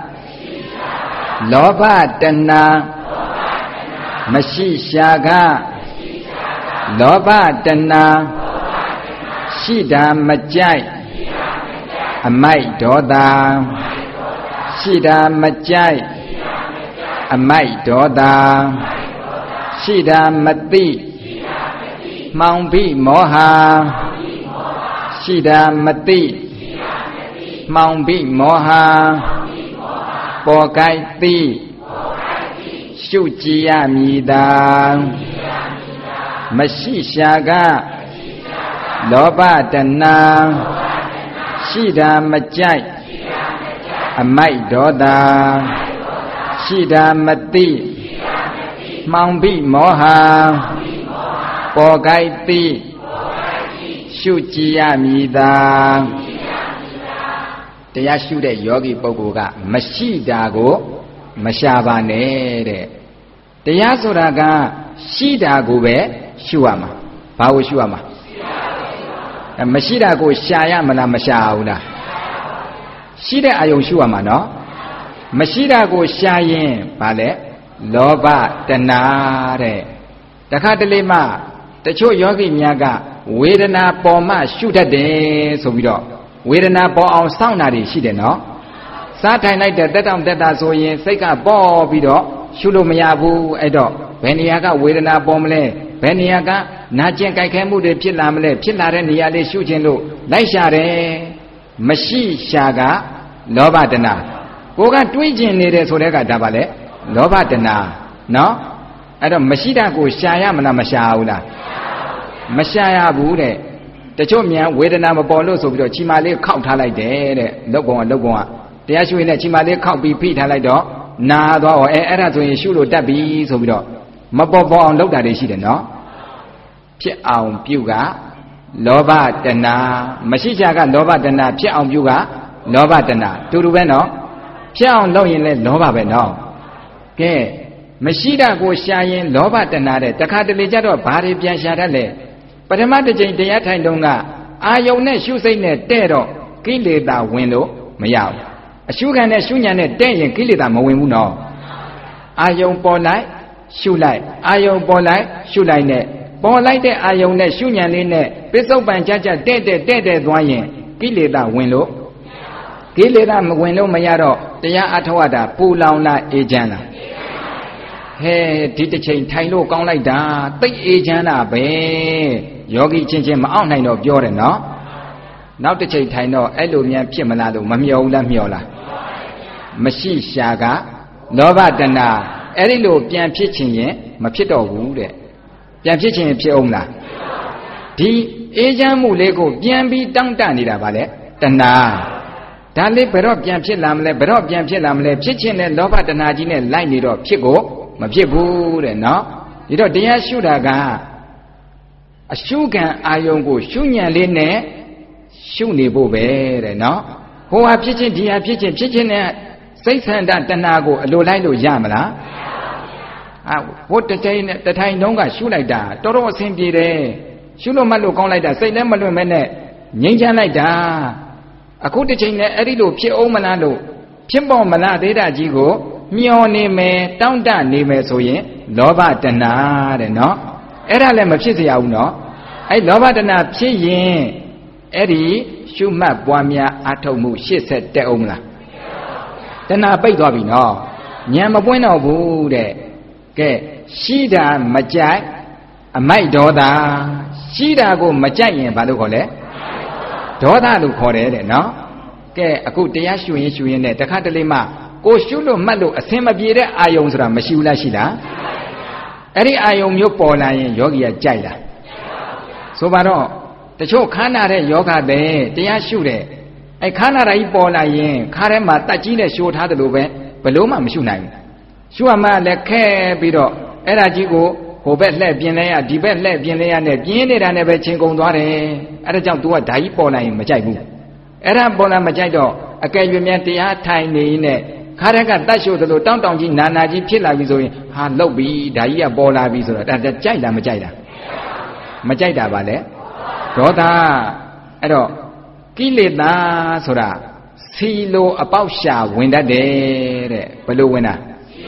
လောဘတဏှာမရှိရှာကလောဘတဏှာရှိတာမကြိုက်အမိုက်ဒေါသရှိတာမကြိုက်အမိုက်ဒေါသရှိတာမသိမှောင်ပိမောဟရှိတာမသိမှောင်ပိမောဟပေါ်ကိုက်သိရှုကြည်ရမည်သာမရှိရှာကလောဘတဏှာရှိတာမကြိုက်အမိုက်ဒေါသရှိတာမသိမှောင်ပိမောဟပေါ်ကိုက်သိရှုကြည်ရမည်သာတရားရှုတဲ့ယောဂီပုဂ္ဂိုလ်ကမရှိတာကိုမရှာပါနဲ့တဲ့တရားဆိုတာကရှိတာကိုပဲရှုရမှာဘာကိုရှုရမှာမရှိတာကိုရှာရမလားမရှာဘူးလားရှိတဲ့အာယုံရှုရမှာနော်မရှိတာကိုရှာရင်ဘာလဲလောဘတဏှာတဲ့တခါတလေမှတချို့ယောဂီများကဝေဒနာပေါ်မှရှုတတ်တယ်ဆိုပြီးတော့ဝေဒနာပေါ်အောင်စောင့်တာတွေရှိတယ်နော်စားထိုင်လိုက်တဲ့တက်တောင့်တက်တာဆိုရင်စိတ်ကပေါ်ပြီးတော့ရှုလို့မရဘူးအဲ့တော့ဘယ်နေရာကဝေဒနာပေါ်မလဲဘယ်နေရာကနာကျင်ကြိုက်ခဲမှုတွေဖြစ်လာမလဲဖြစ်လာတဲ့နေရာလေးရှုခြင်းလို့လိုက်ရှာတယ်မရှိရှာကလောဘတဏှာကိုကတွေးကျင်နေတယ်ဆိုတဲ့ကဒါပါလေလောဘတဏှာနော်အဲ့တော့မရှိတာကိုရှာရမလားမရှာဘူးလားမရှာရဘူးတဲ့တချို့မြန်ဝေဒနာမပေါ်လို့ဆိုပြီးတော့ချီမာလေးခောက်ထားလိုက်တယ်တဲ့လုတ်ကောင်ကတရားရှုရင်လည်းချီမာလေးခောက်ပြီးဖိထားလိုက်တော့နာသွားတော့အဲ့ဒါဆိုရင်ရှုလို့တတ်ပြီဆိုပြီးတော့မပေါ်အောင်လုပ်တာတွေရှိတယ်နော်ဖြစ်အောင်ပြုကလောဘတဏှာမရှိကြကလောဘတဏှာဖြစ်အောင်ပြုကလောဘတဏှာတူတူပဲနော်ဖြစ်အောင်လုပ်ရင်လည်းလောဘပဲနော်ကဲမရှိတာကိုရှာရင်လောဘတဏှာတဲ့တခါတလေကြတော့ဘာတွေပြန်ရှာတတ်လဲပထမတစ်ချိန်တရားထိုင်တုန်းကအာယုံနဲ့ရှုစိတ်နဲ့တဲ့တော့ကိလေသာဝင်လို့မရဘူးအရှုခံနဲ့ရှုညံနဲ့တဲ့ရင်ကိလေသာမဝင်ဘူးနော်အာယုံပေါ်လိုက်ရှုလိုက်အာယုံပေါ်လိုက်ရှုလိုက်နဲ့ပေါ်လိုက်တဲ့အာယုံနဲ့ရှုညံလေးနဲ့ပစ္စုပန်ကြတဲ့သွားရင်ကိလေသာဝင်လို့ကိလေသာမဝင်လို့မရတော့တရားအထောက်အတာပူလောင်လားအေးချမ်းလားဟဲ့ဒီတစ်ချိန်ထိုင်လို့ကောင်းလိုက်တာသိအေးချမ်းတာပဲယောဂီချင်းချင်းမအောင်နိုင်တော့ပြောတယ်နော်နောက်တစ်ချိန်ထိုင်တော့အဲ့လိုမြန်ဖြစ်မလားလို့မမျှော်ဘူးလားမျှော်လားမရှိရှာကလောဘတဏအဲ့ဒီလိုပြန်ဖြစ်ခြင်းရင်မဖြစ်တော့ဘူးတဲ့ပြန်ဖြစ်ခြင်းဖြစ်အောင်လားဒီအေးချမ်းမှုလေးကိုပြန်ပြီးတောင့်တနေတာပါလေတဏဒါလေးဘယ်တော့ပြန်ဖြစ်လာမလဲဘယ်တော့ပြန်ဖြစ်လာမလဲဖြစ်ခြင်းနဲ့လောဘတဏကြီးနဲ့လိုက်နေတော့ဖြစ်ကိုမဖြစ်ဘူးတဲ့နော်ဒီတော့တရားရှုတာကအရှုခံအာယုံကိုရှုညံလေးနဲ့ရှုနေဖို့ပဲတဲ့နော်ဟိုဟာဖြစ်ခြင်းဒီဟာဖြစ်ခြင်းနဲ့စိတ်ဆန္ဒတဏကိုအလိုလိုက်လို့ရမလားဟိုတစ်ထိုင်တုန်းကရှုလိုက်တာတော်တော်အဆင်ပြေတယ်ရှုလို့မှတ်လို့ကောင်းလိုက်တာစိတ်လည်းမလွင့်မဲနဲ့ငြိမ်းချမ်းလိုက်တာအခုတစ်ချိန်နဲ့အဲ့ဒီလိုဖြစ်အောင်မလားလို့ဖြစ်ပေါ်မလားသေးတာကြီးကိုမျောနေမယ်တောင့်တနေမယ်ဆိုရင်လောဘတဏတဲ့နော်အဲ့ဒါလည်းမဖြစ်เสียဘူးနော်အဲ့လောဘတဏဖြစ်ရင်အဲ့ဒီရှုမှတ်ပွားများအထုတ်မှုရှေ့ဆက်တက်အောင်မလားတဏပိတ်သွားပြီနော်ဉာဏ်မပွင့်တော့ဘူးတဲ့ကဲရှိတာမကြိုက်အမိုက်ဒေါသရှိတာကိုမကြိုက်ရင်ဘာလို့ခေါ်လဲဒေါသလို့ခေါ်တယ်တဲ့နော်ကဲအခုတရားရှုရင်နဲ့တခါတလေမှကိုရှုလို့မှတ်လို့အစင်မပြေတဲ့အာယုံဆိုတာမရှိဘူးလားရှိလားအဲ့ဒီအာယုံမျိုးပေါ်လာရင်ယောဂီကကြိုက်လားဆိုပါတော့တချို့ခါနာတဲ့ယောဂတဲ့တရားရှုတဲ့အဲ့ခါနာတာကြီးပေါ်လာရင်ခါထဲမှာတက်ကြီးနဲ့ရှိုးထားတယ်လို့ပဲဘလို့မှမရှုနိုင်ဘူးရှုရမှလည်းခဲပြီးတော့အဲ့ဒါကြီးကိုဟိုဘက်လှည့်ပြင်းလဲရဒီဘက်လှည့်ပြင်းလဲရနဲ့ပြင်းနေတာနဲ့ပဲချင်းကုန်သွားတယ်အဲ့ဒါကြောင့် तू ကဓာကြီးပေါ်လာရင်မကြိုက်ဘူးအဲ့ဒါပေါ်လာမကြိုက်တော့အကယ်၍မြန်တရားထိုင်နေနဲ့ခါရက်ကတတ်ရှို့သလိုတောင်းတောင်းကြီးနာနာကြီးဖြစ်လာပြီဆိုရင်ဟာလှုပ်ပြီဓာကြီးကပေါ်လာပြီဆိုတော့ဒါကြိုက်လားမကြိုက်လားမကြိုက်တာပါလေဒေါသအဲ့တော့ကိလေသာဆိုတာစီလိုအပေါက်ရှာဝင်တတ်တယ်တဲ့ဘယ်လိုဝင်တာ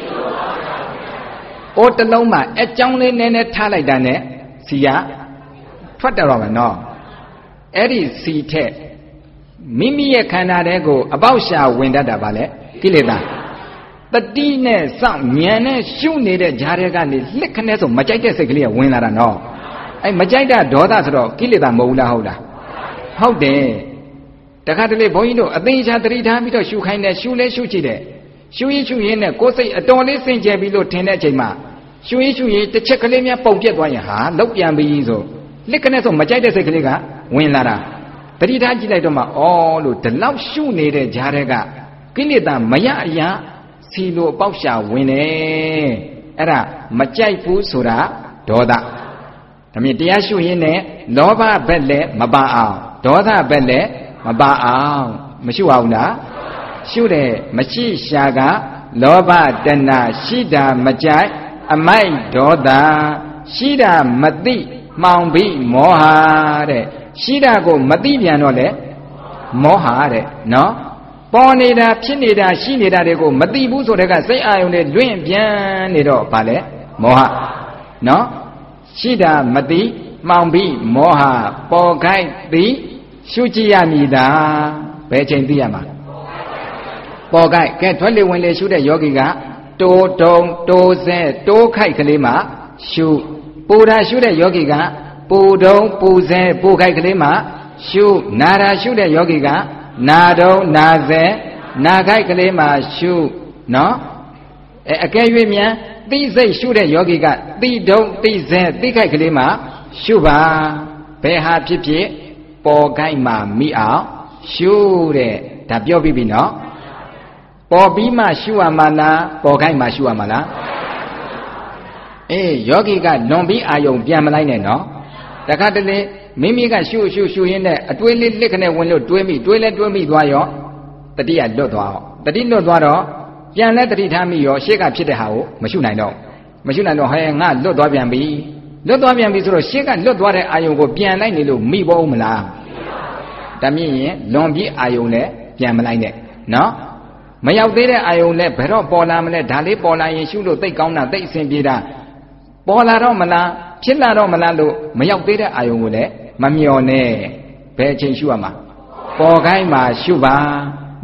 အိုးတလုံးမှာအကြောင်းလေးနည်းနည်းထားလိုက်တာနဲ့စီကထွက်တော့မှာနော်အဲ့ဒီစီထက်မိမိရဲ့ခန္ဓာထဲကိုအပေါက်ရှာဝင်တတ်တာပါလေကိလေသာတတိနဲ့စောင့်ဉာဏ်နဲ့ရှုနေတဲ့ဈာထဲကနေလှစ်ခနဲ့ဆိုမကြိုက်တဲ့စိတ်ကလေးကဝင်လာတာနော်အဲ့မကြိုက်တာဒေါသဆိုတော့ကိလေသာမဟုတ်ဘူးလားဟုတ်လားဟုတ်တယ်တခါတလေဘုန်းကြီးတို့အသိဉာဏ်တတိထားပြီးတော့ရှုခိုင်းတယ်ရှုလဲရှုကြည့်တယ်ရှုရင်နဲ့ကိုယ်စိတ်အတော်လေးစင်ကြယ်ပြီလို့ထင်တဲ့အချိန်မှာရှုရင်တစ်ချက်ကလေးများပုံပြက်သွားရင်ဟာလောက်ပြန်ပြီဆိုလက်ကနေဆိုမကြိုက်တဲ့စိတ်ကလေးကဝင်လာတာတတိထားကြည့်လိုက်တော့မှဩလို့ဒီလောက်ရှုနေတဲ့ဈာထဲကကိလေသာမရအရာစီလိုအပေါက်ရှာဝင်တယ်အဲ့ဒါမကြိုက်ဘူးဆိုတာဒေါသဒါမြင်တရားရှုရင်းနဲ့လောဘဘက်လည်းမပါအောင်ဒေါသဘက်လည်းမပါအောင်မရှုအောင်လားရှုတယ်မရှိရှာကလောဘတဏရှိတာမကြိုက်အမိုက်ဒေါသရှိတာမသိမှောင်ပြီးမောဟတဲ့ရှိတာကိုမသိပြန်တော့လေမောဟတဲ့နော်ပေါ်နေတာဖြစ်နေတာရှိနေတာတွေကိုမသိဘူးဆိုတဲ့ကစိတ်အာယုန်နဲ့လွင့်ပြန်နေတော့ဗာလဲမောဟနော်ရှိတာမသိမှောင်ပြီးမောဟပေါ်ခိုက်သည်ရှုကြည့်ရမည်သာဘယ်ချိန်သိရမှာပေါ်ခိုက်ကဲထွက်လေဝင်လေရှုတဲ့ယောဂီကတိုးတုံတိုးဆဲတိုးခိုက်ကလေးမှာရှုပူတာရှုတဲ့ယောဂီကပူတုံပူဆဲပူခိုက်ကလေးမှာရှုနာတာရှုတဲ့ယောဂီကနာတုံနာဆဲနာခိုက်ကလေးမှာရှုနော်အကယ်၍မြန်သိစိတ်ရှုတဲ့ယောဂီကသိတုံသိဆဲသိခိုက်ကလေးမှာရှုပါဘယ်ဟာဖြစ်ဖြစ်ပေါ်ခိုက်မှာမိအောင်ရှုတဲ့ဒါပြောပြီးပြီနော်ပေါ်ပြီးမှရှုရမှာလားပေါ်ခိုက်မှရှုရမှာလားအေးယောဂီကလွန်ပြီးအာယုံပြန်မလိုက်နဲ့နော်တခါတလေမိမိကရှုရင်းနဲ့အတွေးလေးလက်ခနဲ့ဝင်လို့တွေးမိသွားရောတတိယလွတ်သွားအောင်တတိလွတ်သွားတော့ပြန်လဲတတိထားမိရောရှေ့ကဖြစ်တဲ့ဟာကိုမရှုနိုင်တော့ဟဲ့ငါလွတ်သွားပြန်ပြီဆိုတော့ရှေ့ကလွတ်သွားတဲ့အာယုံကိုပြန်လိုက်နေလို့မိပေါ်ဦးမလားဒါမြင်ရင်လွန်ပြီးအာယုံနဲ့ပြန်မလိုက်နဲ့နော်မရောက်သေးတဲ့အာယုံနဲ့ဘယ်တော့ပေါ်လာမလဲဒါလေးပေါ်လာရင်ရှုလို့သိကောင်းတာသိအဆင်ပြေတာပေါ်လာတော့မလားဖြစ်လာတော့မလားလို့မရောက်သေးတဲ့အာယုံကိုလည်းမမျောနဲ့ဘယ်အချိန်ရှုရမှာပေါ်ခိုင်းမှာရှုပါ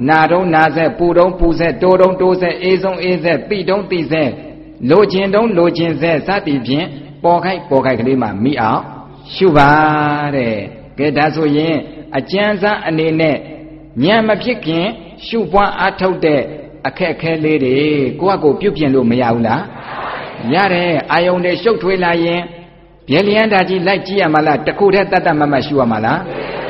နာတုံးနာဆက်ပူတုံးပူဆက်တိုးတုံးတိုးဆက်အေးဆုံးအေးဆက်တိတုံးတိဆက်လိုချင်တုံးလိုချင်ဆက်စသည်ဖြင့်ပေါ်ခိုက်ကလေးမှာမိအောင်ရှုပါတဲ့ကဲဒါဆိုရင်အကျဉ်းစားအနေနဲ့ဉာဏ်မဖြစ်ခင်ရှုပွားအားထုတ်တဲ့အခက်အခဲလေးတွေကိုယ့်အကိုပြုပြင်လို့မရဘူးလားရတယ်အာယုန်တွေရှုပ်ထွေးလာရင်ဗျေလျံတာကြီးလိုက်ကြည့်ရမှာလားတခုတည်းတတ်တတ်မတ်ရှုရမှာလား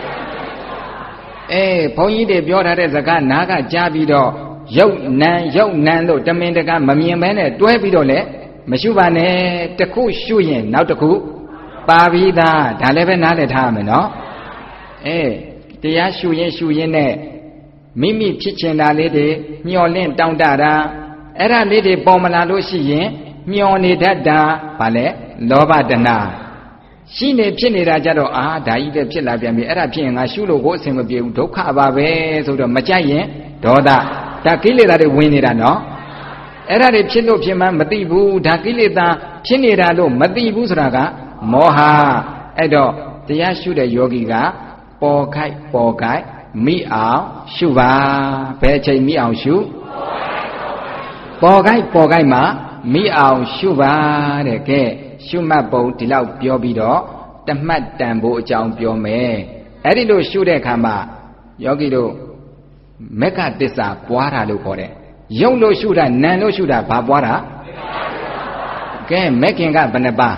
ဘုန်းကြီးတွေပြောထားတဲ့စကားနားကကြားပြီးတော့ရုပ်နံလို့တမင်တကာမမြင်ဘဲနဲ့တွဲပြီးတော့လေမရှုပါနဲ့တခုရှုရင်နောက်တခုပါပြီးသားဒါလည်းပဲနားလည်ထားရမယ်နော်တရားရှုရင်နဲ့မိမိဖြစ်ချင်တာလေးတွေမျောလင့်တောင်းတတာအဲ့ဒါလေးတွေပေါ်မလာလို့ရှိရင်မျောနေတတ်တာဗာလဲလောဘတဏှာရှိနေဖြစ်နေတာကြတော့ဒါကြီးပဲဖြစ်လာပြန်ပြီအဲ့ဒါဖြစ်ရင်ငါရှုလို့ကိုအဆင်မပြေဘူးဒုက္ခပါပဲဆိုတော့မကြိုက်ရင်ဒေါသဒါကိလေသာတွေဝင်နေတာနော်အဲ့ဒါတွေဖြစ်လို့ဖြစ်မှမသိဘူးဒါကိလေသာဖြစ်နေတာလို့မသိဘူးဆိုတာကမောဟအဲ့တော့တရားရှုတဲ့ယောဂီကပေါ်ခိုက်မိအောင်ရှုပါဘယ်အချိန်မိအောင်ရှုပေါ်ခိုက်မှာမိအောင်ရှုပါတဲ့ကဲရှုမှတ်ပုံဒီလောက်ပြောပြီးတော့တမှတ်တန်ဖို့အကြောင်းပြောမယ်အဲ့ဒီလိုရှုတဲ့အခါမှာယောဂီတို့မက္ခတစ္ဆာပွားတာလို့ခေါ်တယ်ယုံလို့ရှုတာနံလို့ရှုတာဘာပွားတာကဲမက္ခင်ကဘယ်နှပါ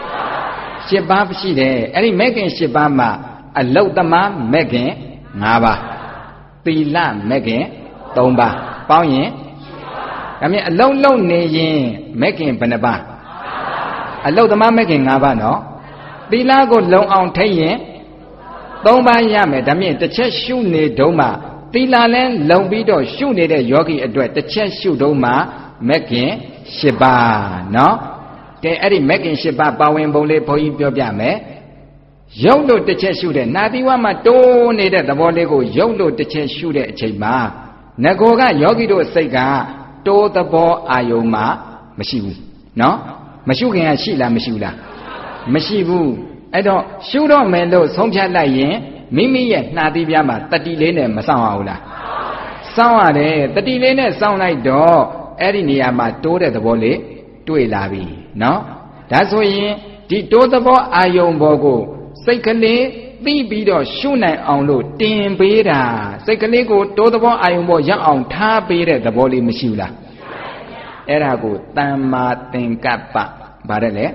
7ပါးရှိတယ်အဲ့ဒီမက္ခင်7ပါးမှာအလုတ်သမားမက္ခင်5ပါးသီလမက္ခင်3ပါးပေါင်းရင်ဒါမြင်အလုံးလုံးနေရင်မက္ခင်ဘယ်နှပါအလုတ်သမားမက္ခင်5ပါးနော်သီလကိုလုံအောင်ထိရင်3ပါးရမယ်ဒါမြင်တစ်ချက်ရှုနေတုံးမှာသီလလဲလုံပြီးတော့ရှုနေတဲ့ယောဂီအတွက်တစ်ချက်ရှုတုံးမှာမက္ခင်7ပါးနော်ကဲအဲ့ဒီမက္ခင်7ပါးပါဝင်ပုံလေးဘုန်းကြီးပြောပြမယ်ရုပ်လို့တစ်ချက်ရှုတဲ့နာသီဝမှာတိုးနေတဲ့သဘောလေးကိုရုပ်လို့တစ်ချက်ရှုတဲ့အချိန်မှာငကိုကယောဂီတို့စိတ်ကတိုးသဘောအာယုံမှာမရှိဘူးနော်မရှုခင်ကရှိလားမရှိဘူးလားမရှိဘူးအဲ့တော့ရှုတော့မယ်လို့ဆုံးဖြတ်လိုက်ရင်မိမိရဲ့နှာသီးပြားမှာတတိလေးနဲ့မဆောင်အောင်လားစောင့်ရတယ်တတိလေးနဲ့စောင့်လိုက်တော့အဲ့ဒီနေရာမှာတိုးတဲ့သဘောလေးတွေ့လာပြီနော်ဒါဆိုရင်ဒီတိုးသဘောအာယုံဘောကိုစိတ်ကလေးသိပြီးတော့ရှုနိုင်အောင်လို့တင်ပေးတာစိတ်ကလေးကိုတိုးသဘောအာယုံဘောရောက်အောင်ထားပေးတဲ့သဘောလေးမရှိဘူးလားအဲ့ဒါကိုတမ္မာသင်္ကပ္ပဗါတယ်လေ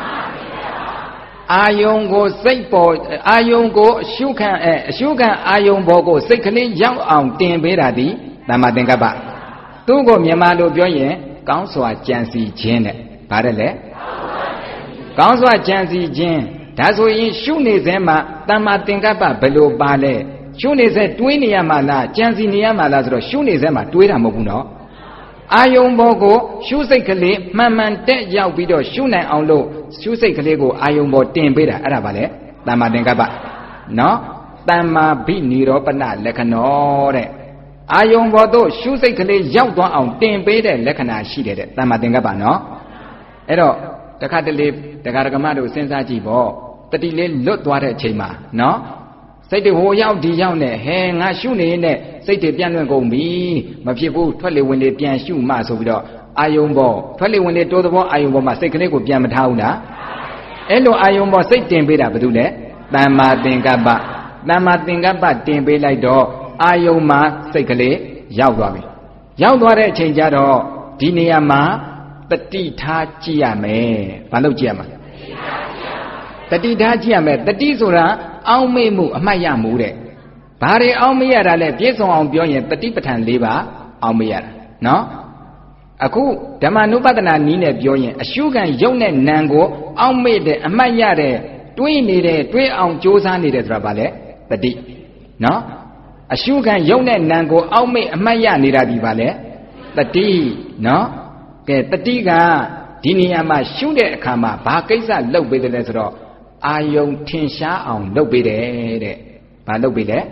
အာယုံကိုစိတ်ပေါ်အာယုံကိုအရှုခံအာယုံဘောကိုစိတ်ကလေးရောက်အောင်တင်ပေးတာဒီတမ္မာသင်္ကပ္ပသူ့ကိုမြန်မာလိုပြောရင်ကောင်းစွာကြံစီခြင်းတဲ့ဗါတယ်လေကောင်းစွာကြံစီခြင်းဒါဆိုရင်ရှုနေစဲမှာတမ္မာသင်္ကပ္ပဘယ်လိုပါလဲရှုနေစဲတွေးနေရမှာလားကြံစီနေရမှာလားဆိုတော့ရှုနေစဲမှာတွေးတာမဟုတ်ဘူးနော်အာယုံဘောကိုရှုစိတ်ကလေးမှန်မှန်တက်ရောက်ပြီးတော့ရှုနိုင်အောင်လို့ရှုစိတ်ကလေးကိုအာယုံဘောတင်ပေးတာအဲ့ဒါပါလေတမ္မာသင်္ကပ္ပနော်တမ္မာဘိနိရောပနလက္ခဏောတဲ့အာယုံဘောတို့ရှုစိတ်ကလေးရောက်သွားအောင်တင်ပေးတဲ့လက္ခဏာရှိတယ်တဲ့တမ္မာသင်္ကပ္ပနော်အဲ့တော့တခါတလေတရားဓမ္မတို့စဉ်းစားကြည့်ပေါ့တတိလေးလွတ်သွားတဲ့အချိန်မှာနော်စိတ်တွေဟိုရောက်ဒီရောက်နဲ့ဟဲငါရှုနေနဲ့စိတ်တွေပြန့်လွင့်ကုန်ပြီမဖြစ်ဘူးထွက်လေဝင်လေပြန်ရှုမှဆိုပြီးတော့အာယုံဘောထွက်လေဝင်လေတိုးသဘောအာယုံဘောမှာစိတ်ကလေးကိုပြန်မထားဘူးလားအဲ့လိုအာယုံဘောစိတ်တင်ပေးတာဘာလို့လဲတမ္မာသင်္ကပ္ပတမ္မာသင်္ကပ္ပတင်ပေးလိုက်တော့အာယုံမှာစိတ်ကလေးရောက်သွားပြီရောက်သွားတဲ့အချိန်ကျတော့ဒီနေရာမှာတတိထားကြည့်ရမယ်ဘာလို့ကြည့်ရမှာတတိထားကြည့်ရမယ်တတိဆိုတာအောင်းမေ့မှုအမှတ်ရမှုတဲ့ဘာတွေအောင်းမေ့ရတာလဲပြည့်စုံအောင်ပြောရင်တတိပဋ္ဌာန်၄ပါးအောင်းမေ့ရတာနော်အခုဓမ္မနုပဒနာနည်းနဲ့ပြောရင်အရှုခံရုပ်နဲ့နာမ်ကိုအောင်းမေ့တဲ့အမှတ်ရတဲ့တွေးနေတဲ့တွေးအောင်ကြိုးစားနေတယ်ဆိုတာဘာလဲတတိနော်အရှုခံရုပ်နဲ့နာမ်ကိုအောင်းမေ့အမှတ်ရနေတာဒီဘာလဲတတိနော်ကဲတတိကဒီနေရာမှာရှုတဲ့အခါမှာဘာကိစ္စလုပ်ပေးတယ်လဲဆိုတော့အာယုံထင်ရှားအောင်လုပ်ပေးတယ်တဲ့ဘာလုပ်ပေးလဲ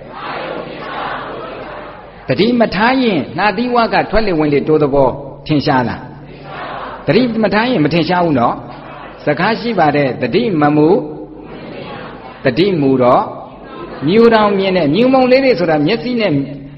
တတိမထားရင်နှာသီးဝါကထွက်လေဝင်လေတိုးသဘောထင်ရှားလားတတိမထားရင်မထင်ရှားဘူးနော်စကားရှိပါတယ်တတိမမူတတိမူတော့မြူတော်မြင်တဲ့မြူမုံလေးတွေဆိုတာမျက်စိနဲ့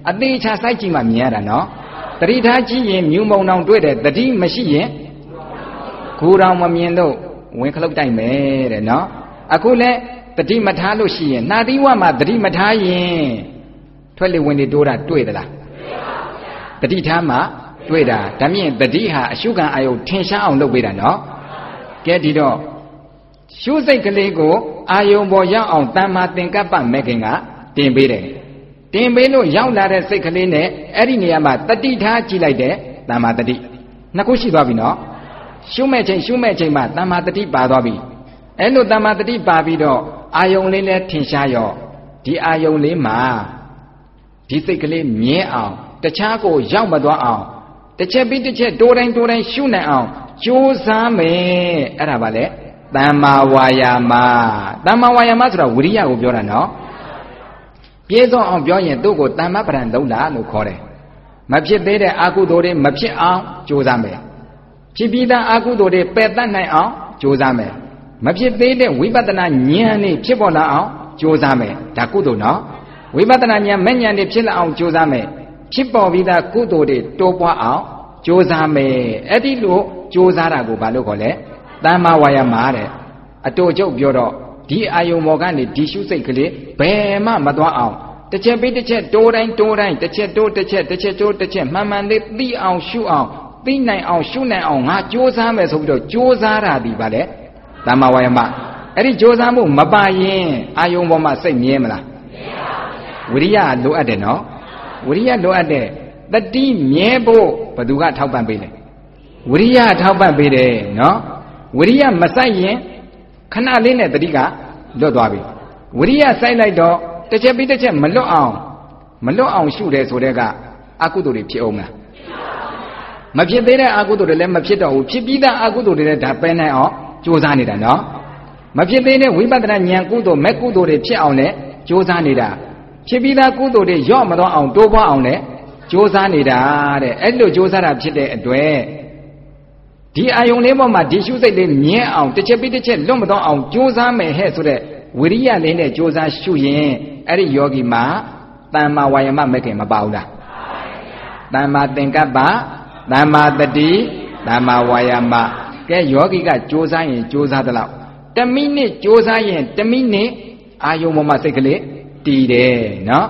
အသေးချစိုက်ကြည့်မှမြင်ရတာနော်တတိထားကြည့်ရင်မြူမုံတောင်တွေ့တယ်တတိမရှိရင်ကိုယ်တော်မမြင်တော့ဝင်ခလုတ်တိုက်မယ်တဲ့နော်အခုလဲတတိမထားလို့ရှိရင်နှာသီးဝမှာတတိမထားရင်ထွက်လေဝင်လေတိုးတာတွေ့သလားတတိထားမှတွေ့တာဒါမြင်တတိဟာအရှုခံအာယုထင်ရှားအောင်လုပ်ပေးတာနော်ကဲဒီတော့ရှုစိတ်ကလေးကိုအာယုံပေါ်ရောက်အောင်တမ္မာသင်္ကပ္ပမဲ့ခင်ကတင်ပေးတယ်တင်ပေးလို့ရောက်လာတဲ့စိတ်ကလေးနဲ့အဲ့ဒီနေရာမှာတတိထားကြည့်လိုက်တဲ့တမ္မာတတိနှစ်ခုရှိသွားပြီနော်ရှုမဲ့ချိန်မှာတမ္မာတတိပါသွားပြီအဲ့လိုတမ္မာတတိပါပြီးတော့အာယုံလေးလဲထင်ရှားရောဒီအာယုံလေးမှာဒီစိတ်ကလေးမြဲအောင်တခြားကိုရောက်မသွားအောင်တစ်ချက်ပြီးတစ်ချက်တိုးတိုင်းရှုနိုင်အောင်ကြိုးစားမယ်အဲ့ဒါပါလေတမ္မာဝါယာမဆိုတာဝိရိယကိုပြောတာနော်ပြည့်စုံအောင်ပြောရင်သူ့ကိုတမ္မပဒံသုံးတာလို့ခေါ်တယ်မဖြစ်သေးတဲ့အကုသိုလ်တွေမဖြစ်အောင်ကြိုးစားမယ်ဖြစ်ပြီးသားအကုသိုလ်တွေပယ်တတ်နိုင်အောင်ကြိုးစားမယ်မဖြစ်သေးတဲ့ဝိပဿနာဉာဏ်နဲ့ဖြစ်ပေါ်လာအောင်ကြိုးစားမယ်ဒါကုသိုလ်နော်ဝိပဿနာဉာဏ်မဲ့ဉာဏ်တွေဖြစ်လာအောင်ကြိုးစားမယ်ဖြစ်ပေါ်ပြီးသားကုသိုလ်တွေတိုးပွားအောင်ကြိုးစားမယ်အဲ့ဒီလိုကြိုးစားတာကိုဘာလို့ခေါ်လဲတမ္မာဝါယာမတဲ့အတူချုပ်ပြောတော့ဒီအာယုံမောကနေဒီရှုစိတ်ကလေးဘယ်မှမသွားအောင်တစ်ချက်ပြီးတစ်ချက်တိုးတိုင်းတစ်ချက်တိုးတစ်ချက်မှန်မှန်လေးသိအောင်ရှုအောင်သိနိုင်အောင်ရှုနိုင်အောင်ငါကြိုးစားမယ်ဆိုပြီးတော့ကြိုးစားတာဒီပါလေတမ္မာဝါယာမအဲ့ဒီကြိုးစားမှုမပါရင်အာယုံပေါ်မှာစိတ်မြဲမလားမမြဲပါဘူးဝိရိယလိုအပ်တယ်နော်ဝိရိယလိုအပ်တယ်တတိမြဲဖို့ဘသူကထောက်ပံ့ပေးလဲဝိရိယထောက်ပံ့ပေးတယ်နော်ဝိရိယမဆိုင်ရင်ခဏလေးနဲ့တတိကလွတ်သွားပြီဝိရိယစိုက်လိုက်တော့တစ်ချက်ပြီးတစ်ချက်မလွတ်အောင်ရှုတယ်ဆိုတဲ့ကအကုသိုလ်တွေဖြစ်အောင်လားမဖြစ်သေးတဲ့အကုသိုလ်တွေလည်းမဖြစ်တော့ဘူးဖြစ်ပြီးသားအကုသိုလ်တွေလည်းဒါပယ်နိုင်အောင်ကြိုးစားနေတာနော်မဖြစ်သေးတဲ့ဝိပဿနာဉာဏ်ကုသိုလ်မဲ့ကုသိုလ်တွေဖြစ်အောင်လည်းကြိုးစားနေတာဖြစ်ပြီးသားကုသိုလ်တွေရော့မသွားအောင်တိုးပွားအောင်လည်းကြိုးစားနေတာတဲ့အဲ့လိုကြိုးစားတာဖြစ်တဲ့အတွက်ဒီအာယုံလေးပေါ်မှာဒီရှုစိတ်လေးမြဲအောင်တစ်ချက်ပြီးတစ်ချက်လွတ်မသွားအောင်ကြိုးစားမယ်ဟဲ့ဆိုတဲ့ဝိရိယလေးနဲ့ကြိုးစားရှုရင်အဲ့ဒီယောဂီမှာတမ္မာဝါယာမမဲ့ခင်မပါဘူးလားတမ္မာသင်္ကပ္ပတမ္မာတတိတမ္မာဝါယာမကဲယောဂီကကြိုးစားရင်ကြိုးစားသလောက်1မိနစ်ကြိုးစားရင်1မိနစ်အာယုံပေါ်မှာစိတ်ကလေးတည်တယ်နော်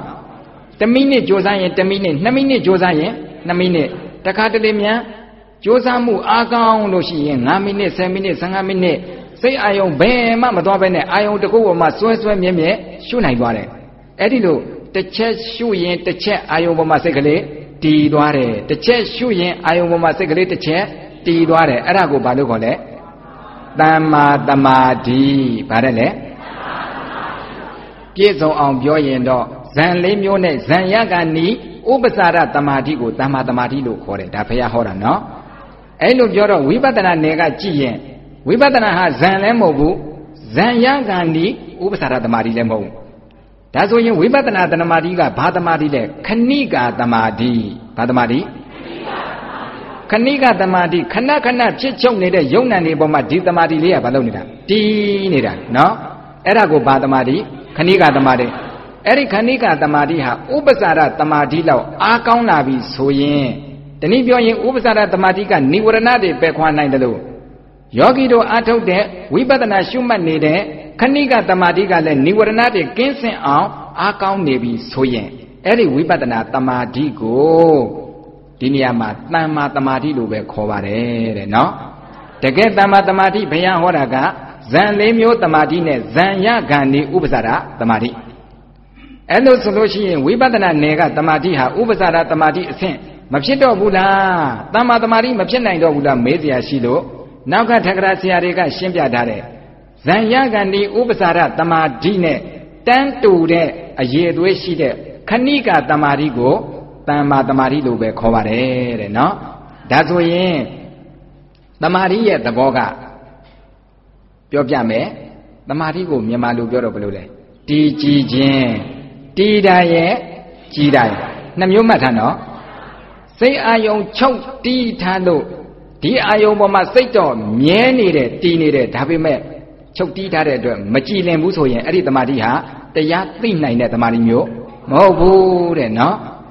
1မိနစ်ကြိုးစားရင်1မိနစ်2မိနစ်ကြိုးစားရင်2မိနစ်တခါတလေမြန်ကြိုးစားမှုအားကောင်းလို့ရှိရင်9မိနစ်10မိနစ်15မိနစ်စိတ်အာယုံဘယ်မှမသွားဘဲနဲ့အာယုံတစ်ခုပေါ်မှာစွဲမြဲရှုနိုင်သွားတယ်အဲ့ဒီလိုတစ်ချက်ရှုရင်တစ်ချက်အာယုံပေါ်မှာစိတ်ကလေးတည်သွားတယ်တစ်ချက်ရှုရင်အာယုံပေါ်မှာစိတ်ကလေးတစ်ချက်တည်သွားတယ်အဲ့ဒါကိုဘာလို့ခေါ်လဲတမ္မာသမာဓိဗါတယ်လေပြည့်စုံအောင်ပြောရင်တော့ဇန်၄မျိုးနဲ့ဇန်ရကနီဥပ္ပစာရသမာဓိကိုတမ္မာသမာဓိလို့ခေါ်တယ်ဒါဘုရားဟောတာနော်အဲ့လိုပြောတော့ဝိပဿနာနယ်ကကြည့်ရင်ဝိပဿနာဟာဇန်လည်းမဟုတ်ဘူးဇန်ရကနီဥပ္ပစာရသမာဓိလည်းမဟုတ်ဘူးဒါဆိုရင်ဝိပဿနာသမာဓိကဘာသမာဓိလဲခဏိကာသမာဓိဘာသမာဓိခဏိကာသမာဓိခဏဖြစ်ချုပ်နေတဲ့ယုံနံတွေပေါ်မှာဒီသမာဓိလေးကဘာလုပ်နေတာတည်နေတာနော်အဲ့ဒါကိုဘာသမာဓိခဏိကာသမာဓိအဲ့ဒီခဏိကာသမာဓိဟာဥပ္ပစာရသမာဓိလောက်အားကောင်းလာပြီဆိုရင်တနည်းပြောရင်ဥပ္ပစာရသမာဓိကနိဝရဏတွေပယ်ခွာနိုင်တယ်လို့ယောဂီတို့အားထုတ်တဲ့ဝိပဿနာရှုမှတ်နေတဲ့ခဏိကသမာဓိကလည်းနိဝရဏတွေကင်းစင်အောင်အားကောင်းနေပြီဆိုရင်အဲ့ဒီဝိပဿနာသမာဓိကိုဒီနေရာမှာတမ္မာသမာဓိလို့ပဲခေါ်ပါတယ်တဲ့နော်တကယ်တမ္မာသမာဓိဘုရားဟောတာကဇန်၄မျိုးသမာဓိနဲ့ဇန်ရဂန်ဒီဥပ္ပစာရသမာဓိအဲ့လိုဆိုလို့ရှိရင်ဝိပဿနာနယ်ကသမာဓိဟာဥပ္ပစာရသမာဓိအဆင့်မဖြစ်တော့ဘူးလားတမ္မာသမာဓိမဖြစ်နိုင်တော့ဘူးလားမေးစရာရှိလို့နောက်ကထက္ကရာဆရာတွေကရှင်းပြထားတယ်ဇန်ရဂန္ဒီဥပ္ပစာရသမာဓိနဲ့တန်းတူတဲ့အရေးအသွေးရှိတဲ့ခဏိကသမာဓိကိုတမ္မာသမာဓိလို့ပဲခေါ်ပါတယ်တဲ့နော်ဒါဆိုရင်သမာဓိရဲ့သဘောကပြောပြမယ်သမာဓိကိုမြန်မာလိုပြောတော့ဘယ်လိုလဲတည်ကြည်ခြင်းတည်တာရဲ့ကြည်တာရဲ့နှစ်မျိုးမှတ်ထားနော်စိတ်အာယုံချုပ်တည်ထားလို့ဒီအာယုံပေါ်မှာစိတ်တော့မြဲနေတယ်တည်နေတယ်ဒါပေမဲ့ချုပ်တီးထားတဲ့အတွက်မကြည်လင်ဘူးဆိုရင်အဲ့ဒီသမာဓိဟာတရားသိနိုင်တဲ့သမာဓိမျိုးမဟုတ်ဘူးတဲ့နော်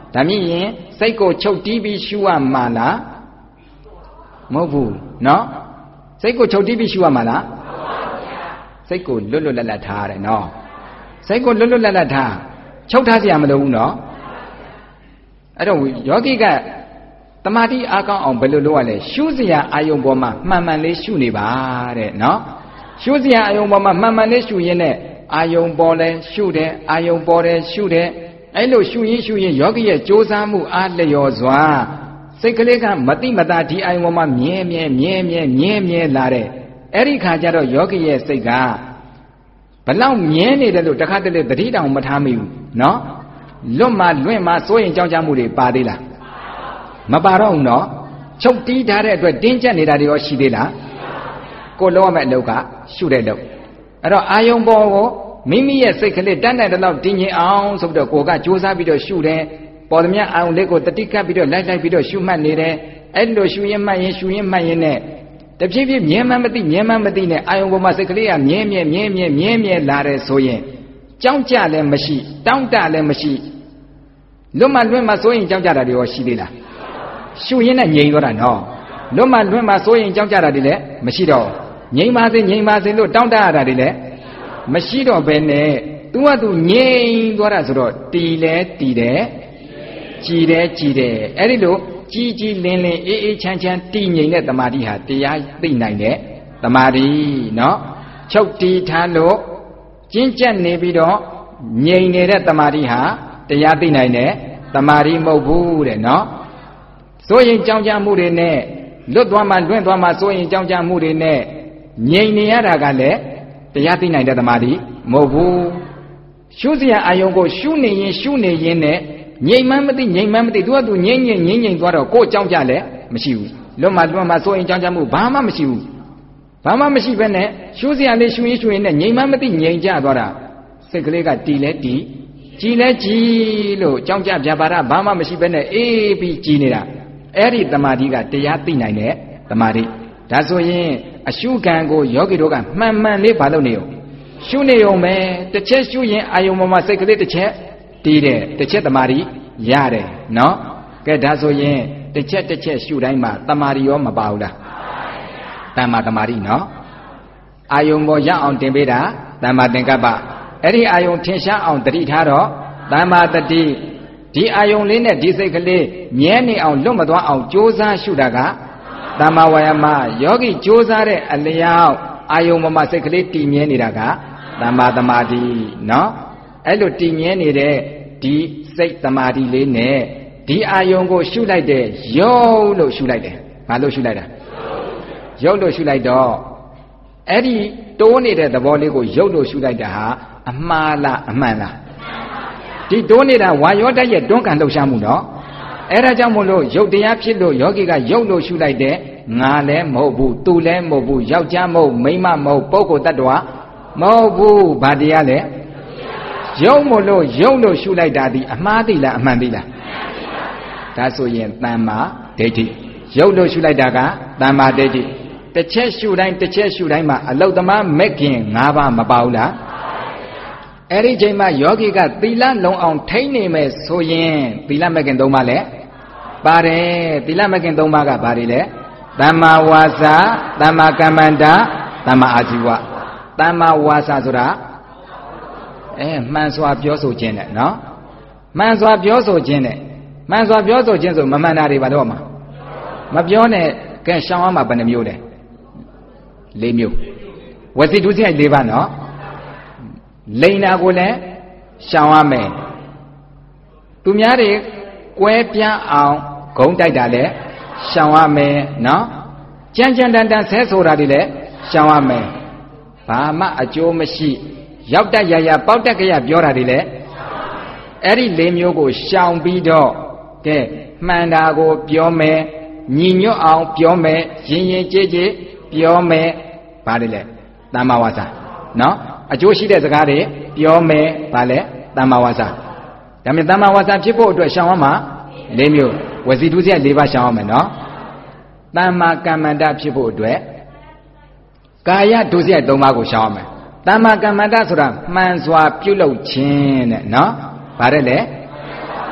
ဒါမြင်ရင်စိတ်ကိုချုပ်တီးပြီးရှုရမှာလားမဟုတ်ဘူးနော်စိတ်ကိုချုပ်တီးပြီးရှုရမှာလားစိတ်ကိုလွတ်လွတ်လပ်လပ်ထားရတယ်နော်စိတ်ကိုလွတ်လွတ်လပ်လပ်ထားချုပ်ထားเสียမလို့ဘူးနော်အဲ့တော့ယောဂီကတမာတိအားကောင်းအောင်ဘယ်လိုလုပ်ရလဲရှုเสียအာယုံပေါ်မှာမှန်မှန်လေးရှုနေပါတဲ့နော်ရှုเสียအာယုံပေါ်မှာမှန်မှန်လေးရှုရင်းနဲ့အာယုံပေါ်လဲရှုတယ်အာယုံပေါ်တယ်ရှုတယ်အဲ့လိုရှုရင်ယောဂီရဲ့ကြိုးစားမှုအားလျော်စွာစိတ်ကလေးကမတိမတာဒီအာယုံပေါ်မှာမြဲလာတဲ့အဲ့ဒီခါကျတော့ယောဂီရဲ့စိတ်ကဘလောက်မြဲနေတယ်လို့တခါတလေသတိတောင်မထားမိဘူးနော်လွတ်မှလွင့်မှစိုးရင်ကြောက်ကြမှုတွေပါသေးလားမပါတော့ဘူးနော်ချုပ်တီးထားတဲ့အတွက်တင်းကျပ်နေတာတွေရောရှိသေးလားကိုလုံးရမယ့်အလုပ်ကရှုတဲ့လုပ်အဲ့တော့အာယုံပေါ်ကိုမိမိရဲ့စိတ်ကလေးတန်းတဲ့လောက်တင်းငင်အောင်ဆိုပြီးတော့ကိုကကြိုးစားပြီးတော့ရှုတယ်ပေါ်သမျှအာယုံလေးကိုတတိကပ်ပြီးတော့လိုက်ပြီးတော့ရှုမှတ်နေတယ်အဲ့လိုရှုရင်မှတ်ရင်နဲ့တဖြည်းဖြည်းမြဲမှန်းမသိနဲ့အာယုံပေါ်မှာစိတ်ကလေးကမြဲလာတယ်ဆိုရင်ကြောင်းကြလည်းမရှိတောင်းတလည်းမရှိလွတ်မှစိုးရင်ကြောင်းကြတာတွေရောရှိသေးလားရှုရင်းနဲ့ငြိမ်သွားတာနော်လွတ်မှစိုးရင်ကြောင်းကြတာတွေလည်းမရှိတော့ငြိမ်ပါစေလို့တောင်းတရတာတွေလည်းမရှိတော့ဘဲနဲ့သူကသူငြိမ်သွားတာဆိုတော့တီလဲတီတယ်ကြည်တယ်အဲ့ဒီလိုကြည်လင်းအေးချမ်းတည်ငြိမ်တဲ့တမာတိဟာတရားသိနိုင်တဲ့တမာတိနော်ချုပ်တီထားလို့ကျင့်ကြံ့နေပြီးတော့ငြိမ်နေတဲ့တမာတိဟာတရားသိနိုင်တဲ့တမာတိမဟုတ်ဘူးတဲ့နော်စိုးရင်ကြောင်းကြမှုတွေနဲ့လွတ်သွားမှလွင့်သွားမှစိုးရင်ကြောင်းကြမှုတွေနဲ့ငြိမ်နေရတာကလည်းတရားသိနိုင်တဲ့တမာတိမဟုတ်ဘူးရှုစရာအာယုံကိုရှုနေရင်နဲ့ငြိမ်မှန်းမသိသူကသူငြိမ်သွားတော့ကိုယ်ကြောင်းကြလည်းမရှိဘူးလွတ်မှစိုးရင်ကြောင်းကြမှုဘာမှမရှိဘူးဘာမှမရှိဘဲနဲ့ရှုစရာလေးရှုရင်နဲ့ငြိမ်မှန်းမသိငြိမ်ကြသွားတာစိတ်ကလေးကတီလဲတီကြည်လဲကြည်လို့ကြောင်းကြပြပါရဘာမှမရှိဘဲနဲ့အေးပြီးကြည်နေတာအဲ့ဒီတမာတိကတရားသိနိုင်တဲ့တမာတိဒါဆိုရင်အရှုခံကိုယောဂီတို့ကမှန်လေးဘာလုပ်နေရောရှုနေုံပဲတစ်ချက်ရှုရင်အာယုံပေါ်မှာစိတ်ကလေးတစ်ချက်တီးတယ်တစ်ချက်တမာတိရတယ်နော်ကဲဒါဆိုရင်တစ်ချက်ရှုတိုင်းမှာတမာတိရောမပါဘူးလားတမ္မာတမာတိနော်အာယုံပေါ်ရအောင်တင်ပေးတာတမ္မာသင်္ကပ္ပအဲ့ဒီအာယုံထင်ရှားအောင်တတိထားတော့တမ္မာတတိဒီအာယုံလေးနဲ့ဒီစိတ်ကလေးမြဲနေအောင်လွတ်မသွားအောင်ကြိုးစားရှုတာကတမ္မာဝါယာမယောဂီကြိုးစားတဲ့အလျောက်အာယုံပေါ်မှာစိတ်ကလေးတည်မြဲနေတာကတမ္မာသမာဓိနော်အဲ့လိုတည်မြဲနေတဲ့ဒီစိတ်သမာဓိလေးနဲ့ဒီအာယုံကိုရှုလိုက်တဲ့ယုတ်လို့ရှုလိုက်တယ်ဘာလို့ရှုလိုက်တာရုပ်လို့ရှုလိုက်တော့အဲ့ဒီတိုးနေတဲ့သဘောလေးကိုရုပ်လို့ရှုလိုက်တာဟာအမှားလားအမှန်လားဒီတိုးနေတာဝါယောတရဲ့တွန်းကန်လှုပ်ရှားမှုနော်အဲ့ဒါကြောင့်မို့လို့ရုပ်တရားဖြစ်လို့ယောဂီကရုပ်လို့ရှုလိုက်တဲ့ငါလည်းမဟုတ်ဘူးသူလည်းမဟုတ်ဘူးယောက်ျားမဟုတ်မိန်းမမဟုတ်ပုဂ္ဂိုလ်တ attva မဟုတ်ဘူးဘာတရားလဲရုပ်မို့လို့ရုပ်လို့ရှုလိုက်တာဒီအမှားသိလားအမှန်သိလားဒါဆိုရင်တမ္မာဒိဋ္ဌိရုပ်လို့ရှုလိုက်တာကတမ္မာဒိဋ္ဌိတစ်ချက်ရှုတိုင်းမှာအလုတ်သမားမက်ခင်၅ပါးမပါဘူးလားအဲ့ဒီချိန်မှာယောဂီကသီလလုံအောင်ထိန်းနေမယ်ဆိုရင်သီလမက်ခင်၃ပါးလဲပါတယ်သီလမက်ခင်၃ပါးကဘာတွေလဲသမ္မာဝါစာသမ္မာကမ္မန္တာသမ္မာအာဇီဝသမ္မာဝါစာဆိုတာမှန်စွာပြောဆိုခြင်းနဲ့နော်မှန်စွာပြောဆိုခြင်းဆိုမမှန်တာတွေဘာလို့မှာမပြောနဲ့ကဲရှောင်ရမှာဘယ်နှမျိုးလဲ၄မျိုးဝစီဒုစရိုက်၄ပါးနော်လိန်တာကိုလည်းရှောင်ရမယ်သူများတွေကွဲပြားအောင်ဂုံတိုက်တာလည်းရှောင်ရမယ်နော်ကြမ်းတန်ဆဲဆိုတာတွေလည်းရှောင်ရမယ်ဘာမှအကျိုးမရှိရောက်တက်ရပေါက်တက်ကြရပြောတာတွေလည်းအဲ့ဒီ၄မျိုးကိုရှောင်ပြီးတော့ကဲမှန်တာကိုပြောမယ်ညီညွတ်အောင်ပြောမယ်ရင်ကြေးပြောမယ်ဘာလဲသမ္မာဝါစာနော်အကျိုးရှိတဲ့စကားတွေပြောမယ်ဘာလဲသမ္မာဝါစာဒါမြင်သမ္မာဝါစာဖြစ်ဖို့အတွက်ရှောင်ရမှာ၄မျိုးဝစီဒုစရိုက်၄ပါးရှောင်ရမယ်နော်သမ္မာကမ္မန္တဖြစ်ဖို့အတွက်ကာယဒုစရိုက်၃ပါးကိုရှောင်ရမယ်သမ္မာကမ္မန္တဆိုတာမှန်စွာပြုလုပ်ခြင်းတဲ့နော်ဘာတဲ့လဲ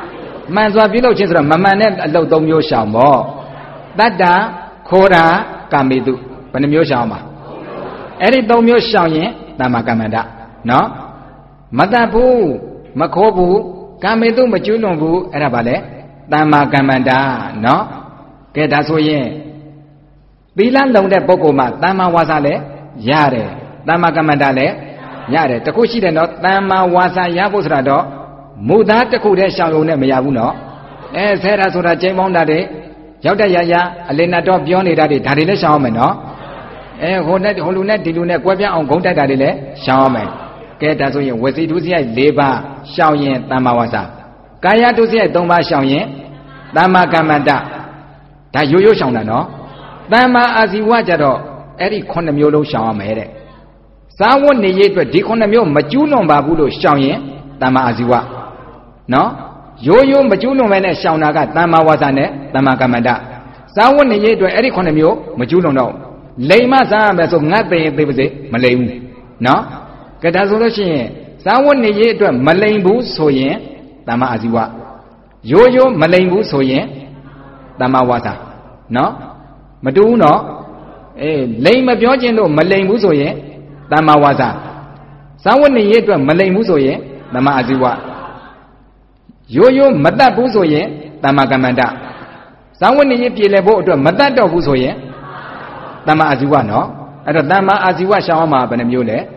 man so pi lo chin so ro ma man ne alot 3 မျိုးရှောင်ပေါ့တတ္တာခောတာကာမေတုဘယ်နှမျိုးရှောင်ပါအဲ့ဒီ 3 မျိုးရှောင်ရင်တမ္မာကမ္မန္တနော်မတတ်ဘူးမခိုးဘူးကာမေတုမကျွလွန်ဘူးအဲ့ဒါပါလေတမ္မာကမ္မန္တနော်ကဲဒါဆိုရင်သီလလုံတဲ့ပုဂ္ဂိုလ်မှာတမ္မာဝါစာလည်းရတယ်တမ္မာကမ္မန္တလည်းရတယ်တခုရှိတယ်နော်တမ္မာဝါစာရဖို့ဆိုတာတော့မူသားတစ်ခုတည်းရှောင်ရုံနဲ့မရဘူးနော်ဆဲတာဆိုတာကျိန်းပေါင်းတာတွေရောက်တဲ့ရရအလင်းနာတော့ပြောနေတာတွေဒါတွေလည်းရှောင်အောင်မယ်နော်ဟိုနဲ့ဟိုလူနဲ့ဒီလူနဲ့ကွဲပြားအောင်ဂုံးတိုက်တာတွေလည်းရှောင်အောင်မယ်ကဲဒါဆိုရင်ဝစီဒုစရိုက်4ပါးရှောင်ရင်တမ္မာဝါစာကာယဒုစရိုက်3ပါးရှောင်ရင်တမ္မာကမ္မန္တဒါရိုးရိုးရှောင်တာနော်တမ္မာအာဇီဝကြတော့အဲ့ဒီ9မျိုးလုံးရှောင်ရမယ်တဲ့စာဝတ်နေရေးအတွက်ဒီ9မျိုးမကျူးလွန်ပါဘူးလို့ရှောင်ရင်တမ္မာအာဇီဝနော်ရိုးရိုးမကျူးလွန်ပဲနဲ့ရှောင်တာကတမ္မာဝါစာနဲ့တမ္မာကမ္မန္တစာဝတ်နေရေးအတွက်အဲ့ဒီ9မျိုးမကျူးလွန်တော့လိမ်မစားရမယ်ဆိုငတ်သိရင်သိပါစေမလိမ်ဘူးနော်ကဲဒါဆိုလို့ရှိရင်စာဝတ်နေရေးအတွက်မလိမ်ဘူးဆိုရင်တမ္မာအာဇီဝရိုးရိုးမလိမ်ဘူးဆိုရင်တမ္မာဝါစာနော်မတူဘူးနော်လိမ်မပြောခြင်းလို့မလိမ်ဘူးဆိုရင်တမ္မာဝါစာစာဝတ်နေရေးအတွက်မလိမ်ဘူးဆိုရင်တမ္မာအာဇီဝရိုးရိုးမတတ်ဘူးဆိုရင်တမ္မာကမ္မန္တစာဝတ်နေရေးပြည်လည်ဖို့အတွက်မတတ်တော့ဘူးဆိုရင်တမ္မာအာဇီဝနော်အဲ့တော့တမ္မာအာဇီဝရှောင်းအောင်မှာဘယ်နှမျိုးလဲ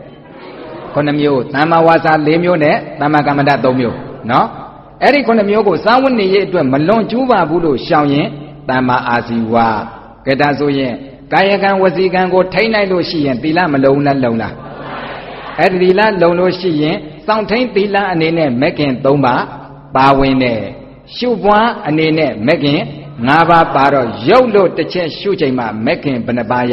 9မျိုးတမ္မာဝါစာ4မျိုးနဲ့တမ္မာကမ္မန္တ3မျိုးနော်အဲ့ဒီ9မျိုးကိုစာဝတ်နေရေးအတွက်မလွန်ကျူးပါဘူးလို့ရှောင်ရင်တမ္မာအာဇီဝကဲဒါဆိုရင်ကာယကံဝစီကံကိုထိန်းနိုင်လို့ရှိရင်သီလမလုံလားလုံလားအဲ့ဒီသီလလုံလို့ရှိရင်စောင့်ထိန်သီလအနေနဲ့မဂ်ခင်3ပါးပါဝင်တယ်ရှုပွားအနေနဲ့မဂ်ခင်5ပါးပါတော့ရုပ်လို့တစ်ချက်ရှုချိန်မှာမဂ်ခင်ဘယ်နှပါးရ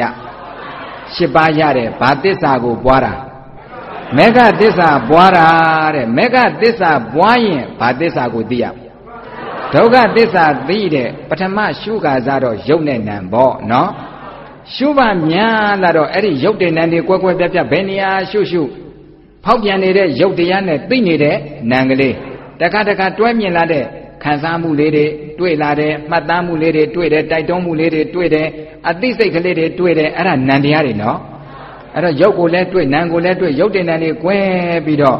10ပါးရတယ်ဘာသစ္စာကိုပွားတာမေဃသစ္စာပွားတာတဲ့မေဃသစ္စာပွားရင်ဘာသစ္စာကိုသိရဒုက္ခသစ္စာသိတဲ့ပထမရှုကာစားတော့ရုပ်နဲ့နာမ်ပေါ့နော်ရှုပါများလာတော့အဲ့ဒီရုပ်တည်နာမ်တွေကွဲကွဲပြားပြားဘယ်နေရာရှုဖောက်ပြန်နေတဲ့ရုပ်တရားနဲ့သိနေတဲ့နာမ်ကလေးတခါတခါတွဲမြင်လာတဲ့ခံစားမှုလေးတွေတွေ့လာတယ်မှတ်သားမှုလေးတွေတွေ့တယ်တိုက်တွန်းမှုလေးတွေတွေ့တယ်အသိစိတ်ကလေးတွေတွေ့တယ်အဲ့ဒါနာမ်တရားတွေနော်အဲ့တော့ရုပ်ကိုလည်းတွေ့နာမ်ကိုလည်းတွေ့ရုပ်တည်နာမ်တွေကွဲပြီးတော့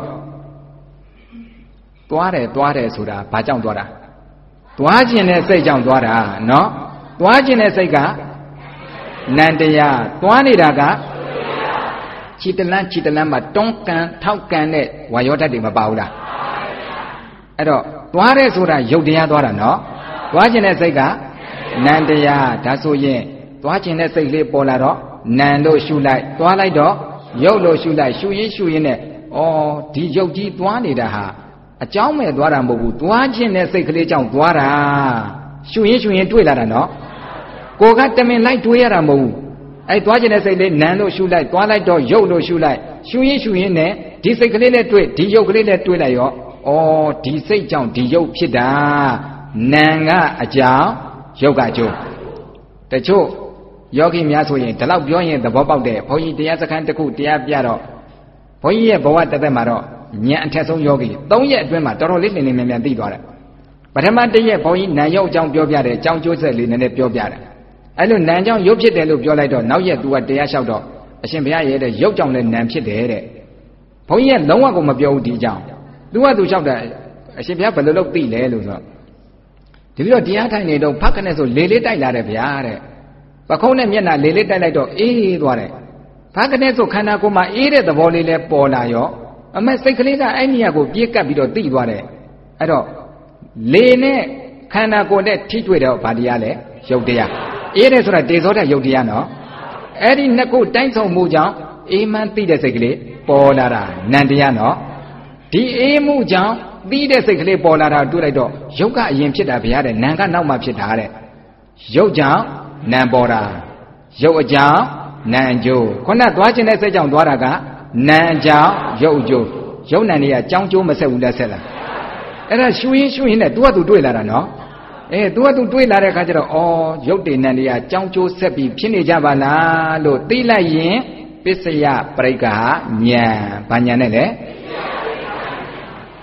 သွားတယ်ဆိုတာဘာကြောင့်သွားတာသွားခြင်းတဲ့စိတ်ကြောင့်သွားတာနော်သွားခြင်းတဲ့စိတ်ကနန္တရားသွားနေတာကခြေတလန်းမှာတွန်းကန်ထောက်ကန်တဲ့ဝါယောဓာတ်တွေမပါဘူးလားအဲ့တော့သွားတယ်ဆိုတာရုပ်တရားသွားတာနော်သွားခြင်းတဲ့စိတ်ကနန္တရားဒါဆိုရင်သွားခြင်းတဲ့စိတ်လေးပေါ်လာတော့နံလို့ရှုလိုက်သွားလိုက်တော့ရုပ်လို့ရှုလိုက်ရှုရင်းနဲ့ဒီရုပ်ကြီးသွားနေတာဟာအကြောင်းမဲ့သွားတာမဟုတ်ဘူးသွားခြင်းတဲ့စိတ်ကလေးကြောင့်သွားတာရှုရင်တွေ့လာတာနော်ကိုကတမင်လိုက်တွေးရတာမဟုတ်ဘူးအဲ့သွားခြင်းတဲ့စိတ်လေးနံလို့ရှုလိုက်သွားလိုက်တော့ရုပ်လို့ရှုလိုက်ရှုရင်းနဲ့ဒီစိတ်ကလေးနဲ့တွေ့ဒီရုပ်ကလေးနဲ့တွေ့လိုက်ရောဒီစိတ်ကြောင့်ဒီရုပ်ဖြစ်တာနံကအကြောင်းရုပ်ကအကျိုးတချို့ယောဂီများဆိုရင်ဒီလောက်ပြောရင်သဘောပေါက်တယ်ဘုန်းကြီးတရားစခန်းတစ်ခုတရားပြတော့ဘုန်းကြီးရဲ့ဘဝတစ်သက်မှာတော့ဉာဏ်အထက်ဆုံးယောဂီ3ရက်အတွင်းမှာတော်တော်လေးလင်းလင်းမြန်မြန်သိသွားတယ်ပထမတစ်ရက်ဘုန်းကြီးနံရုပ်အကြောင်းပြောပြတယ်အကြောင်းကျိုးဆက်လေးနည်းနည်းပြောပြတယ်အဲ့လိုနံကြောင့်ရုပ်ဖြစ်တယ်လို့ပြောလိုက်တော့နောက်ရက်သူကတရားလျှောက်တော့အရှင်ဘုရားရဲ့တဲ့ရုပ်ကြောင့်လည်းနံဖြစ်တယ်တဲ့ဘုန်းကြီးကလုံးဝကိုမပြောဘူးဒီအကြောင်းသူကသူလျှောက်တယ်အရှင်ဘုရားဘယ်လိုလုပ်သိလဲလို့ဆိုတော့ဒီလိုတရားထိုင်နေတော့ဖတ်ခနဲ့ဆိုလေလေးတိုက်လာတယ်ဗျာတဲ့ပခုံးနဲ့မျက်နှာလေလေးတိုက်လိုက်တော့အေးသွားတယ်ဖတ်ခနဲ့ဆိုခန္ဓာကိုယ်မှာအေးတဲ့သဘောလေးလဲပေါ်လာရောအမေစိတ်ကလေးကအဲ့နေရာကိုပြေးကပ်ပြီးတော့သိသွားတယ်အဲ့တော့လေနဲ့ခန္ဓာကိုယ်နဲ့ထိတွေ့တော့ဗာတရားလဲရုပ်တရားအေးတယ်ဆိုတာတေဇောတဲ့ရုပ်တရားနော်အဲ့ဒီနှစ်ခုတိုင်းဆုံမှုကြောင့်အေးမှန်းသိတဲ့စိတ်ကလေးပေါ်လာတာနံတရားနော်ဒီအေးမှုကြောင့်သိတဲ့စိတ်ကလေးပေါ်လာတာတွေ့လိုက်တော့ရုပ်ကအရင်ဖြစ်တာဗျာတဲ့နံကနောက်မှဖြစ်တာတဲ့ရုပ်ကြောင့်နံပေါ်တာရုပ်အကြောင်းနံအကျိုးခုနသွားခြင်းတဲ့စိတ်ကြောင့်သွားတာကနံအကြောင်းရုပ်အကျိုးရုပ်နံတွေကကြောင်းကျိုးမဆက်ဘူးလားဆက်လားအဲ့ဒါရှုရင်းနဲ့သူကသူတွေ့လာတာနော်သူကသူတွေးလာတဲ့အခါကျတော့ရုပ်တည်နံတွေကကြောင်းကျိုးဆက်ပြီးဖြစ်နေကြပါလားလို့သိလိုက်ရင်ပစ္စယပရိက္ခဉာဏ်ဘာဉာဏ်နဲ့လဲ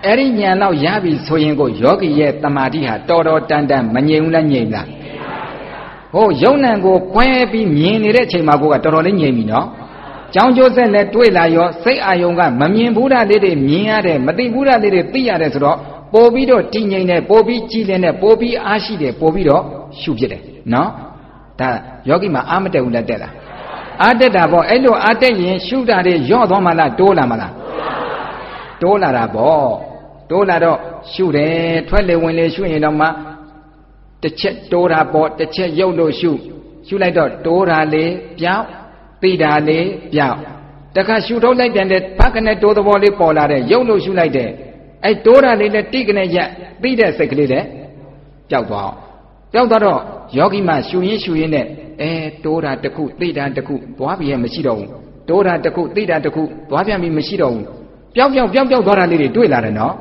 Eri nhà lao ya bị xoay ngo yogi ye tamadi ha toro tandam manyung la nhảy la. Ô giống nàng ngo quay bị miên đi đấy chơi mà ngo cả toro lên nhảy mi nó. Trong chỗ sẽ là tuổi là yo say ayong cả mà miên bù ra để miên à đấy mà tin bù ra để ti à đấy rồi. Bố bí đó tin nhảy này bố bí chi lên này bố bí á xí đấy bố bí đó sụp chết đấy. Nó. Ta yogi mà ám được là thế là. Á thế là bao, ấy lo á thế gì sụp ra đấy gió đó mà là đô là mà là. Đô là bao. Đô là đó, sưu đề, thoát lệ nguyên lệ sưu hình đó mà Tế chết đô ra bó, tế chết dâu đồ sưu lại đó, đô ra lệ, béo Tì ra lệ, béo Tất cả sưu thấu lại bên đây, phát cái này đô bó lệ bó là đây, dâu đồ sưu lại đây Ấy đô ra lệ là tí cái này dạ, tí ra sạch lệ đấy Béo đó, gió kì mà sưu hình này Ê, đô ra tạc cụ, tí ra tạc cụ, bó bì mà xí đâu Đô ra tạc cụ, tí ra tạc cụ, bó bì mà xí đâu Béo đô ra lệ để đuôi là đây nó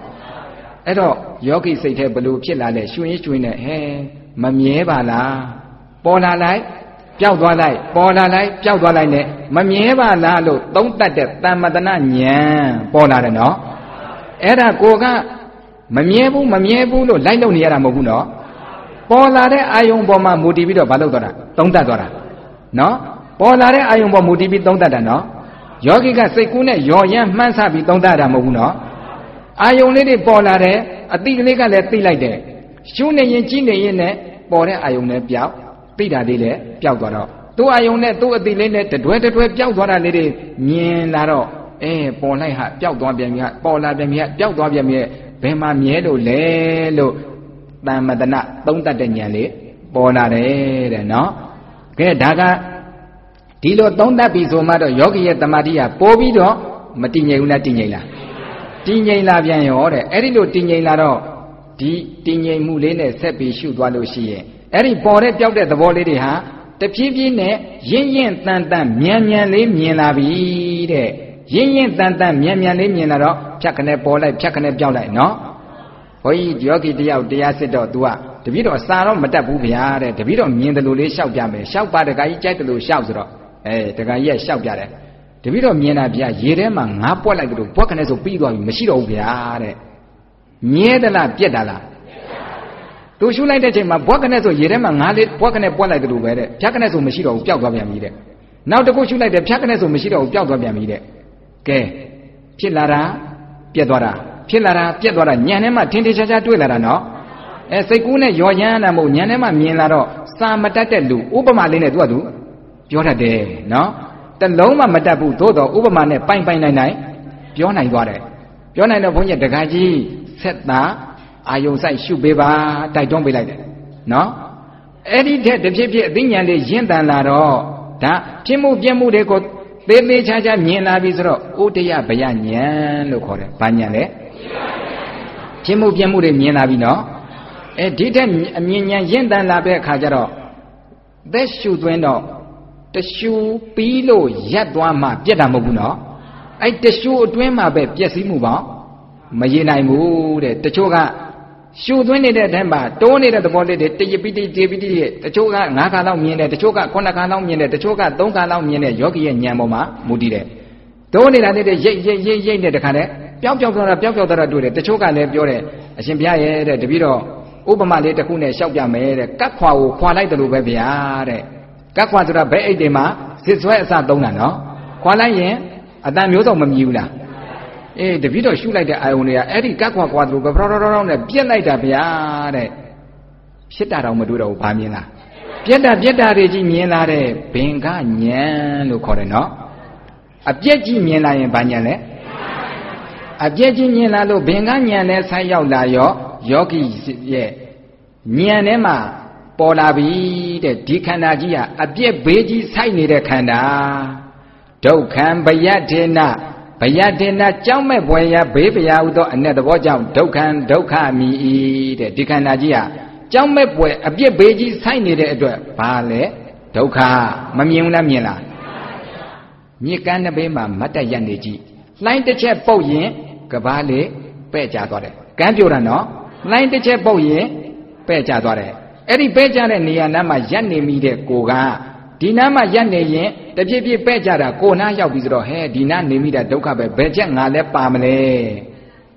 Ấy đó, yogi xây thế bಲುဖြစ်လာတဲ့ရွှင်ရွှင်နဲ့ဟဲမမြဲပါလားပေါ်လာလိုက်ပျောက်သွားလိုက်ပေါ်လာလိုက်ပျောက်သွားလိုက်နဲ့မမြဲပါလားလို့သုံးတတ်တဲ့တမ္မတနာဉာဏ်ပေါ်လာတယ်နော်အဲ့ဒါကိုကမမြဲဘူးလို့လိုက်လို့နေရတာမဟုတ်ဘူးနော်ပေါ်လာတဲ့အာယုံပေါ်မှာမူတည်ပြီးတော့မလုပ်တော့တာသုံးတတ်သွားတာနော်ပေါ်လာတဲ့အာယုံပေါ်မူတည်ပြီးသုံးတတ်တာနော်ယောဂီကစိတ်ကူးနဲ့ရော်ရမ်းမှန်းဆပြီးသုံးတတ်တာမဟုတ်ဘူးနော်အာယုံလေးတွေပေါ်လာတယ်အတိကလေးကလည်းသိလိုက်တယ်ရှုနေရင်ကြီးနေရင်နဲ့ပေါ်တဲ့အာယုံနဲ့ပြောက်သိတာလေးလည်းပျောက်သွားတော့သူ့အာယုံနဲ့သူ့အတိလေးနဲ့တတွဲပျောက်သွားတာလေးတွေမြင်လာတော့ပေါ်လိုက်ဟာပျောက်သွားပြန်ပြီဟာပေါ်လာပြန်ပြီဟာပျောက်သွားပြန်ပြီဘယ်မှာမြဲလို့လဲလို့တမ္မတနသုံးတတ်တဲ့ဉာဏ်လေးပေါ်လာတယ်တဲ့နော်ကဲဒါကဒီလိုသုံးတတ်ပြီဆိုမှတော့ယောဂီရဲ့တမာတိကပိုးပြီးတော့မတည်ငြိမ်ဘူးလားတည်ငြိမ်လားတည်ငြိမ်လာပြန်ရောတဲ့အဲ့ဒီလိုတည်ငြိမ်လာတော့ဒီတည်ငြိမ်မှုလေးနဲ့ဆက်ပြီးရှုသွားလို့ရှိရင်အဲ့ဒီပေါ်တဲ့ပြောက်တဲ့သဘောလေးတွေဟာတဖြည်းဖြည်းနဲ့ရင့်တန်မြန်လေးမြင်လာပြီတဲ့ရင့်တန်မြန်လေးမြင်လာတော့ဖြတ်ခနဲ့ပေါ်လိုက်ဖြတ်ခနဲ့ပြောက်လိုက်နော်ဘုန်းကြီးယောဂီတယောက်တရားစစ်တော့ तू ကတပည့်တော်စာတော့မတတ်ဘူးဗျာတဲ့တပည့်တော်မြင်တယ်လို့လေးလျှောက်ပြမယ်လျှောက်ပါတခါကြီးကြိုက်တယ်လို့လျှောက်ဆိုတော့တခါကြီးကလျှောက်ပြတယ်တပည့်တော်မြင်တာဗျာရေထဲမှာငါးပွက်လိုက်တယ်လို့ပွက်ခနဲ့ဆိုပြီးသွားပြီမရှိတော့ဘူးဗျာတဲ့မြဲသလားပြက်တာလားသူရှုလိုက်တဲ့ချိန်မှာပွက်ခနဲ့ဆိုရေထဲမှာငါးလေးပွက်ခနဲ့ပွက်လိုက်တယ်လို့ပဲတဲ့ဖြတ်ခနဲ့ဆိုမရှိတော့ဘူးပျောက်သွားပြန်ပြီတဲ့နောက်တစ်ခုရှုလိုက်တယ်ဖြတ်ခနဲ့ဆိုမရှိတော့ဘူးပျောက်သွားပြန်ပြီတဲ့ကဲဖြစ်လာတာပြက်သွားတာဖြစ်လာတာပြက်သွားတာညံထဲမှာထင်းရှားတွေ့လာတာနော်စိတ်ကူးနဲ့ရော်ရမ်းတာမဟုတ်ညံထဲမှာမြင်လာတော့စာမတတ်တဲ့လူဥပမာလေးနဲ့သူကသူပြောတတ်တယ်နော်တလုံးမှမတတ်ဘူးသို့တော့ဥပမာနဲ့ပိုင်နိုင်ပြောနိုင်သွားတယ်ပြောနိုင်တော့ဘုန်းကြီးတခါကြီးဆက်တာအာယုံဆိုင်ရှုပေးပါတိုက်တွန်းပေးလိုက်တယ်နော်အဲ့ဒီတဲ့တဖြည်းဖြည်းအသိဉာဏ်လေးရင့်တန်လာတော့ဒါဖြစ်မှုပြမှုတွေကိုသေးသေးချာချာမြင်လာပြီဆိုတော့ဥဒယဗျာဉာဏ်လို့ခေါ်တယ်ဘာဉာဏ်လဲဖြစ်မှုပြမှုတွေမြင်လာပြီနော်ဒီတဲ့အမြင်ဉာဏ်ရင့်တန်လာတဲ့အခါကျတော့သက်ရှုသွင်းတော့တရှုပြီးလို့ရက်သွားမှပြက်တာမဟုတ်ဘူးနော်အဲ့တရှုအတွင်းမှာပဲပြက်စီးမှုပေါ့မရေနိုင်ဘူးတဲ့တချို့ကရှုသွင်းနေတဲ့အတိုင်းမှာတိုးနေတဲ့သဘောလေးတွေတရပိတိတချို့က9ခါလောက်မြင်တယ်တချို့က9ခါလောက်မြင်တယ်တချို့က3ခါလောက်မြင်တယ်ယောဂီရဲ့ဉာဏ်ပေါ်မှာမူတည်တယ်တိုးနေတာလေးတွေရိတ်နေတခါနဲ့ပျောက်သွားတာတွေ့တယ်တချို့ကလည်းပြောတယ်အရှင်ဘုရားရဲ့တဲ့တပည့်တော်ဥပမာလေးတစ်ခုနဲ့ရှောက်ပြမယ်တဲ့ကတ်ခွာကိုခွာလိုက်တယ်လို့ပဲဗျာတဲ့ကတ်ခွာဆိုတာဘဲအိတ်တွေမှာစစ်ဆွဲအစသုံးတာနော်ခွာလိုက်ရင်အတန်မျိုးစုံမမြည်ဘူးလားတပည့်တော်ရှုလိုက်တဲ့အာယုန်တွေကအဲ့ဒီကတ်ခွာခွာတယ်လို့ပဲပရောနဲ့ပြက်လိုက်တာဗျာတဲ့ဖြစ်တာတော့မတွေ့တော့ဘူးဗာမြင်လားပြက်တာတွေကြီးမြင်လာတဲ့ဘင်္ဂဉာဏ်လို့ခေါ်တယ်နော်အပြက်ကြီးမြင်လာရင်ဗာဉာဏ်လဲအပြက်ကြီးမြင်လာလို့ဘင်္ဂဉာဏ်နဲ့ဆိုက်ရောက်လာရောယောဂီရဲ့ဉာဏ်ထဲမှာပေါ်လာပြီတဲ့ဒီခန္ဓာကြီးဟာအပြက်ဘေးကြီးဆိုက်နေတဲ့ခန္ဓာဒုက္ခံဘယထေနကြောင့်မဲ့ဘွယ်ရဘေးပရာဟုသောအ내သဘောကြောင့်ဒုက္ခံဒုက္ခမိ၏တဲ့ဒီခန္ဓာကြီးဟာကြောင့်မဲ့ဘွယ်အပြက်ဘေးကြီးဆိုက်နေတဲ့အတွက်ဘာလဲဒုက္ခမမြင်ဘူးလားမြင်လားမြစ်ကမ်းတစ်ဘေးမှာမတ်တက်ရက်နေကြည့်လှိုင်းတစ်ချက်ပုတ်ရင်ကဘာလေးပဲ့ကျသွားတယ်ကမ်းပြိုတာနော်လှိုင်းတစ်ချက်ပုတ်ရင်ပဲ့ကျသွားတယ်အဲ့ဒီပဲ့ကျတဲ့နေရာနားမှာရက်နေမိတဲ့ကိုကဒီနားမှာရက်နေရင်တဖြည်းဖြည်းပဲ့ကျတာကိုနားရောက်ပြီဆိုတော့ဟဲဒီနားနေမိတာဒုက္ခပဲဘယ်ချက်ငါလဲပါမလဲ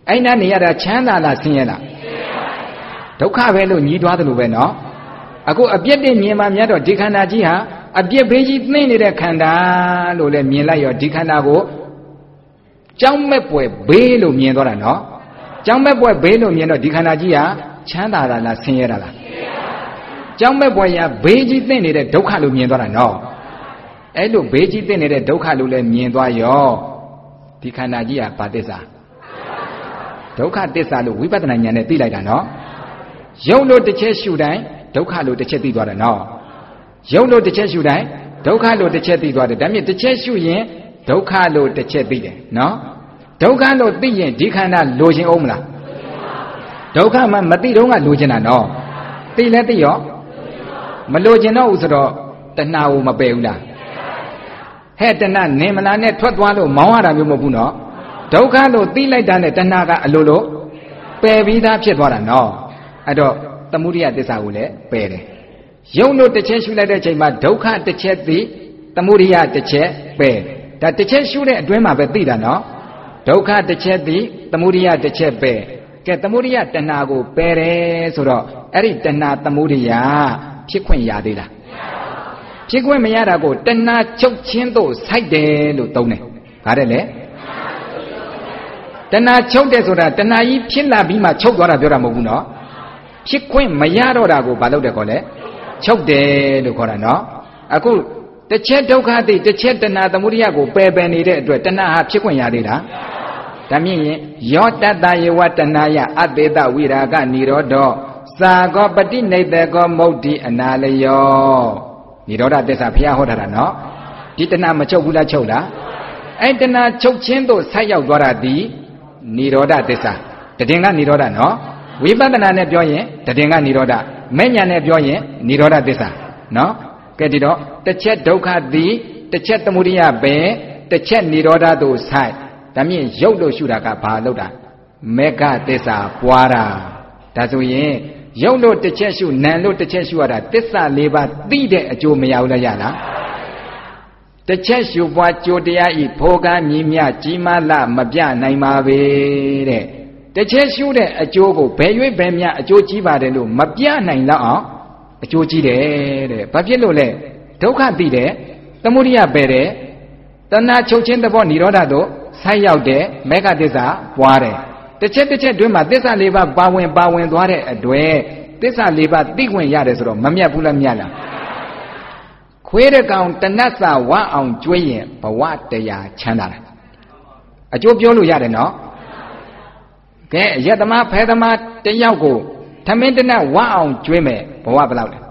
အဲ့နာနေရတာချမ်းသာလားဆင်းရဲလားဒုက္ခပဲလို့ညီးတွားတယ်လို့ပဲနော်အခုအပြစ်တွေမြင်မှများတော့ဒီခန္ဓာကြီးဟာအပြစ်ဘေးကြီးသိမ့်နေတဲ့ခန္ဓာလို့လည်းမြင်လိုက်ရောဒီခန္ဓာကိုကြောင်းမဲ့ပွယ်ဘေးလို့မြင်သွားတာနော်ကြောင်းမဲ့ပွယ်ဘေးလို့မြင်တော့ဒီခန္ဓာကြီးဟာချမ်းသာတာလားဆင်းရဲတာလားကြောင်းမဲ့ပွယ်ရဘေးကြီးသိမ့်နေတဲ့ဒုက္ခလို့မြင်သွားတာနော်အဲ့လိုဘေးကြီးသိမ့်နေတဲ့ဒုက္ခလို့လည်းမြင်သွားရောဒီခန္ဓာကြီးဟာဘာသစ္စာဒုက္ခသစ္စာလို့ဝိပဿနာဉာဏ်နဲ့သိလိုက်တာနော်ရုပ်လို့တစ်ချက်ရှုတိုင်းဒုက္ခလို့တစ်ချက်သိသွားတယ်နော်ရုပ်လို့တစ်ချက်ရှုတိုင်းဒုက္ခလို့တစ်ချက်သိသွားတယ်ဒါမြင်တစ်ချက်ရှုရင်ဒုက္ခလို့တစ်ချက်သိတယ်နော်ဒုက္ခလို့သိရင်ဒီခန္ဓာလိုချင်အောင်မလားဒုက္ခမှမသိတော့ကလိုချင်တာနော်သိလဲသိရောမလိုချင်တော့ဘူးဆိုတော့တဏှာကိုမပယ်ဘူးလားဟဲ့တဏှာနင်မလားနဲ့ထွက်သွားလို့မောင်းရတာမျိုးမဟုတ်ဘူးနော်ဒုက္ခလို့သိလိုက်တာနဲ့တဏှာကအလိုလိုပယ်ပြီးသားဖြစ်သွားတာနော်အဲ့တော့သမုဒိယသစ္စာကိုလည်းပယ်တယ်ရုပ်လို့တစ်ချက်ရှုလိုက်တဲ့အချိန်မှာဒုက္ခတစ်ချက်သိသမုဒိယတစ်ချက်ပယ်ဒါတစ်ချက်ရှုတဲ့အတွင်းမှာပဲသိတာနော်ဒုက္ခတစ်ချက်သိသမုဒိယတစ်ချက်ပယ်ကဲသမုဒိယတဏှာကိုပယ်တယ်ဆိုတော့အဲ့ဒီတဏှာသမုဒိယဖြစ်ခွင့်ရသေးလားဖြစ်ခွင့်မရတာကိုတဏှာချုပ်ချင်းတို့စိုက်တယ်လို့သုံးတယ်ဗါတယ်လေတဏှာချုပ်တယ်ဆိုတာတဏှာကြီးဖြစ်လာပြီးမှချုပ်သွားတာပြောတာမဟုတ်ဘူးနော်ဖြစ်ခွင့်မရတော့တာကိုဘာလုပ်တယ်ခေါ်လဲချုပ်တယ်လို့ခေါ်တာနော်အခုတစ်ချက်ဒုက္ခသိတစ်ချက်တဏှာသမုဒိယကိုပယ်ပယ်နေတဲ့အတွက်တဏှာဟာဖြစ်ခွင့်ရသေးလားဒါမြင်ရင်ယောတတ္တယေဝတဏှာယအတေတဝိရာဂနိရောဓောသာကောပฏิနေတကောမုတ်တိအနာလယောနိရောဓသစ္စာဘုရားဟောထားတာနော်ဒီတဏှာမချုပ်ဘူးလားချုပ်လားအဲ့တဏှာချုပ်ခြင်းတို့ဆိုက်ရောက်သွားတာဒီနိရောဓသစ္စာတည်ငါနိရောဓနော်ဝိပဿနာနဲ့ပြောရင်တည်ငါနိရောဓမဲ့ညာနဲ့ပြောရင်နိရောဓသစ္စာနော်ကဲဒီတော့တစ်ချက်ဒုက္ခသည်တစ်ချက်သမုဒိယပဲတစ်ချက်နိရောဓတို့ဆိုက်ဒါမြင်ရုပ်လို့ရှုတာကဘာလို့တာမေဃသစ္စာပွားတာဒါဆိုရင်ရုပ်လို့တစ်ချက်ရှုနာမ်လို့တစ်ချက်ရှုရတာသစ္စာ၄ပါးသိတဲ့အကျိုးမရဘူးလားရလားတစ်ချက်ရှုပွားကြိုတရားဤဖောကမြည်မြကြီးမားလမပြနိုင်ပါပဲတဲ့တစ်ချက်ရှုတဲ့အကျိုးကိုဘယ်၍ဘယ်မြအကျိုးကြီးပါတယ်လို့မပြနိုင်တော့အောင်အကျိုးကြီးတယ်တဲ့ဘာဖြစ်လို့လဲဒုက္ခသိတယ်သမုဒိယပယ်တယ်တဏှာချုပ်ခြင်းသဘောនិရောဓတို့ဆိုက်ရောက်တယ်မေဃသစ္စာပွားတယ်တစ်ချက်တစ်ချက်တွင်းမှာသစ္စာ၄ပါးပါဝင်သွားတဲ့အတွက်သစ္စာ၄ပါးသိခွင့်ရတယ်ဆိုတော့မမြတ်ဘူးလားမြတ်လားခွေးတဲ့ကောင်တဏှတ်စာဝအောင်ကျွေးရင်ဘဝတရားချမ်းသာတယ်အကျိုးပြောလို့ရတယ်နော်ကဲယက်သမားဖဲသမားတယောက်ကိုထမင်းတနတ်ဝအောင်ကျွေးမယ်ဘဝဘယ်လောက်လဲ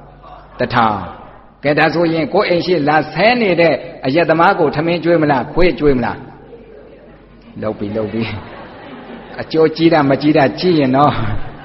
1000ကဲဒါဆိုရင်ကိုယ်အိမ်ရှိလာဆဲနေတဲ့အယက်သမားကိုထမင်းကျွေးမလားခွေးကျွေးမလားလုပ်ပြီးအကျိုးကြီးတာမကြီးတာကြည့်ရင်တော့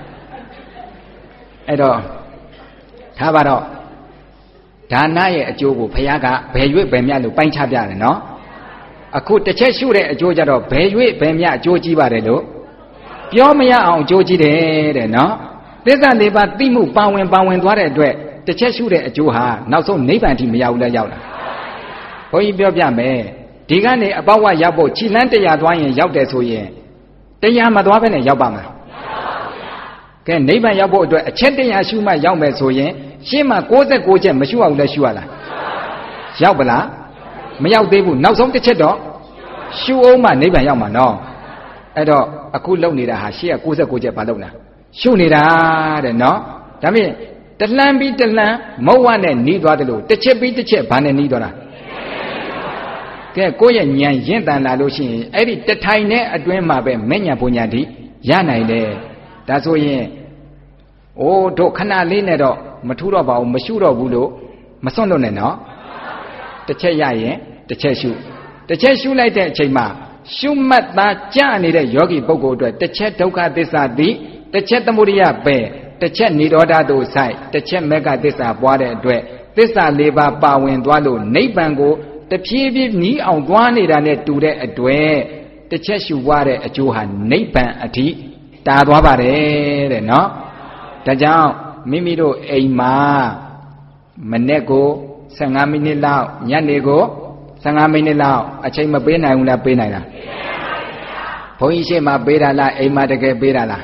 အဲ့တော့ထားပါတော့ဒါနရဲ့အကျိုးကိုဘုရားကဘယ်၍ဘယ်မြတ်လို့ပိုင်းခြားပြတယ်နော်အခုတစ်ချက်ရှုတဲ့အကျိုးကြတော့ဘယ်၍ဘယ်မြတ်အကျိုးကြီးပါတယ်လို့ပြောမရအောင်အကျိုးကြီးတယ်တဲ့နော်သစ္စာ၄ပါးသိမှုပါဝင်သွားတဲ့အတွက်တစ်ချက်ရှုတဲ့အကျိုးဟာနောက်ဆုံးနိဗ္ဗာန်ထိမရောက်လဲရောက်လာဘုန်းကြီးပြောပြမယ်ဒီကနေအပေါက်ဝရောက်ဖို့ခြိလန်းတရားသွားရင်ရောက်တယ်ဆိုရင်တရားမသွားဘဲနဲ့ရောက်ပါမလားကဲနိဗ္ဗာန်ရောက်ဖို့အတွက်အချက်တရားရှုမှရောက်မယ်ဆိုရင်ရှင်းမှာ69ချက်မရှုအောင်လဲရှုရလားရောက်ပလားမရောက်သေးဘူးနောက်ဆုံးတစ်ချက်တော့ရှုအောင်မှနိဗ္ဗာန်ရောက်မှာနော်အဲ့တော့အခုလုံနေတာဟာရှေ့က69ချက်ဘာလုံလားရှုနေတာတဲ့နော်ဒါဖြင့်တလှမ်းပြီးတလှမ်းမုတ်ဝနဲ့နီးသွားတယ်လို့တစ်ချက်ပြီးတစ်ချက်ဘာနဲ့နီးသွားတာကဲကိုယ့်ရဲ့ဉာဏ်ရင့်တန်လာလို့ရှိရင်အဲ့ဒီတထိုင်နဲ့အတွင်းမှာပဲမဲ့ညာပူညာတိရနိုင်တယ်ဒါဆိုရင်အိုးတို့ခဏလေးနဲ့တော့မထူတော့ပါဘူးမရှုတော့ဘူးလို့မစွန့်လို့နဲ့နော်တစ်ချက်ရရင်တစ်ချက်ရှုလိုက်တဲ့အချိန်မှာရှုမှတ်သားကြနေတဲ့ယောဂီပုဂ္ဂိုလ်အတွက်တစ်ချက်ဒုက္ခသစ္စာသိတစ်ချက်သမုဒိယပဲတစ်ချက်និရောဓတို့ဆိုင်တစ်ချက်မေဃသစ္စာပွားတဲ့အတွက်သစ္စာ၄ပါးပါဝင်သွားလို့နိဗ္ဗာန်ကိုတဖြည်းဖြည်းနီးအောင်သွားနေတာနဲ့တူတဲ့အတွက်တစ်ချက်ရှုပွားတဲ့အကျိုးဟာနိဗ္ဗာန်အထိတာသွားပါတယ်တဲ့နော်ဒါကြောင့်မိမိတို့အိမ်မှာမနေ့ကို15မိနစ်လောက်ညနေကို15မိနစ်လောက်အချိန်မပေးနိုင်ဘူးလားပေးနိုင်လားဘုန်းကြီးရှေ့မှာပေးတာလားအိမ်မှာတကယ်ပေးတာလား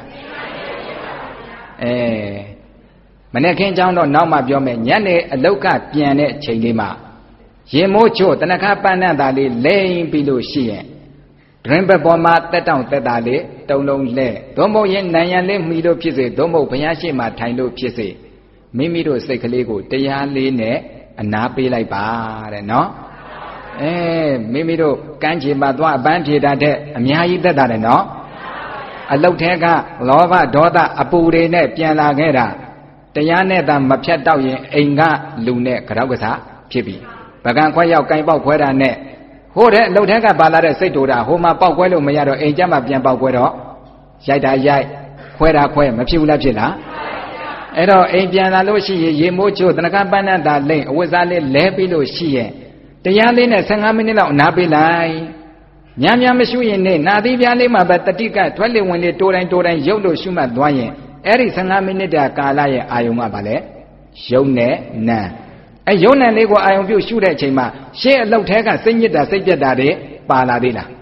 မနေ့ခင်းကြောင်းတော့နောက်မှပြောမယ်ညနေအလောက်ကပြန်တဲ့အချိန်လေးမှာရင်မိုးချို့တနခါပန်းနဲ့သားလေးလိမ့်ပြီးလို့ရှိရင်ဒရင်ဘက်ပေါ်မှာတက်တောင့်တက်တာလေးတုံလုံးလဲသို့မဟုတ်ရင်နိုင်ရန်လေးမှီလို့ဖြစ်စေသို့မဟုတ်ဘုရားရှိခိုးထိုင်လို့ဖြစ်စေမိမိတို့စိတ်ကလေးကိုတရားလေးနဲ့အနာပေးလိုက်ပါတဲ့နော်မိမိတို့ကမ်းခြေမှာသွားအပန်းဖြေတာတဲ့အများကြီးသက်တာတယ်နော်အလုတ်ထဲကလောဘဒေါသအပူတွေနဲ့ပြန်လာခဲ့တာတရားနဲ့သာမဖြတ်တော့ရင်အိမ်ကလူနဲ့ကြောက်ကစားဖြစ်ပြီပကံခွဲရောက်ကင်ပေါက်ခွဲတာနဲ့ဟိုတဲ့အလုတ်ထဲကပါလာတဲ့စိတ်တူတာဟိုမှာပေါက်ခွဲလို့မရတော့အိမ်ကျမှပြန်ပေါက်ခွဲတော့ရိုက်တာရိုက်ခွဲတာခွဲမဖြစ်ဘူးလားဖြစ်လားအဲ့တော့အိမ်ပြန်လာလို့ရှိရင်ရေမိုးချို့တနခပန်းနဲ့သာလိမ့်အဝတ်စားလေးလဲပြီးလို့ရှိရင်တရားလေးနဲ့15မိနစ်လောက်အနားပေးလိုက်ညံ့မရှိရင်နေနာသီးပြားလေးမှာပဲတတိကထွက်လေဝင်လေတိုးတိုင်းရုပ်လို့ရှုမှတ်သွားရင်အဲ့ဒီ15မိနစ်တာကာလရဲ့အာယုံကဘာလဲရုပ်နဲ့နာအဲ့ရုပ်နဲ့လေးကိုအာယုံပြုရှုတဲ့အချိန်မှာရှေ့အလုတ်ထဲကစိတ်ညစ်တာစိတ်ပြက်တာတွေပါလာသေးလား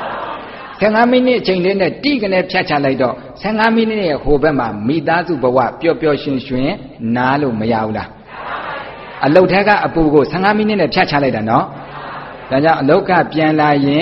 15မိနစ်အချိန်လေးနဲ့တိကနေဖြတ်ချလိုက်တော့15မိနစ်ရဲ့ဟိုဘက်မှာမိသားစုဘဝပျော်ပျော်ရွှင်ရွှင်နားလို့မရဘူးလားအလုတ်ထဲကအပူကို15မိနစ်နဲ့ဖြတ်ချလိုက်တာနော်ဒါကြောင့်အလုတ်ကပြန်လာရင်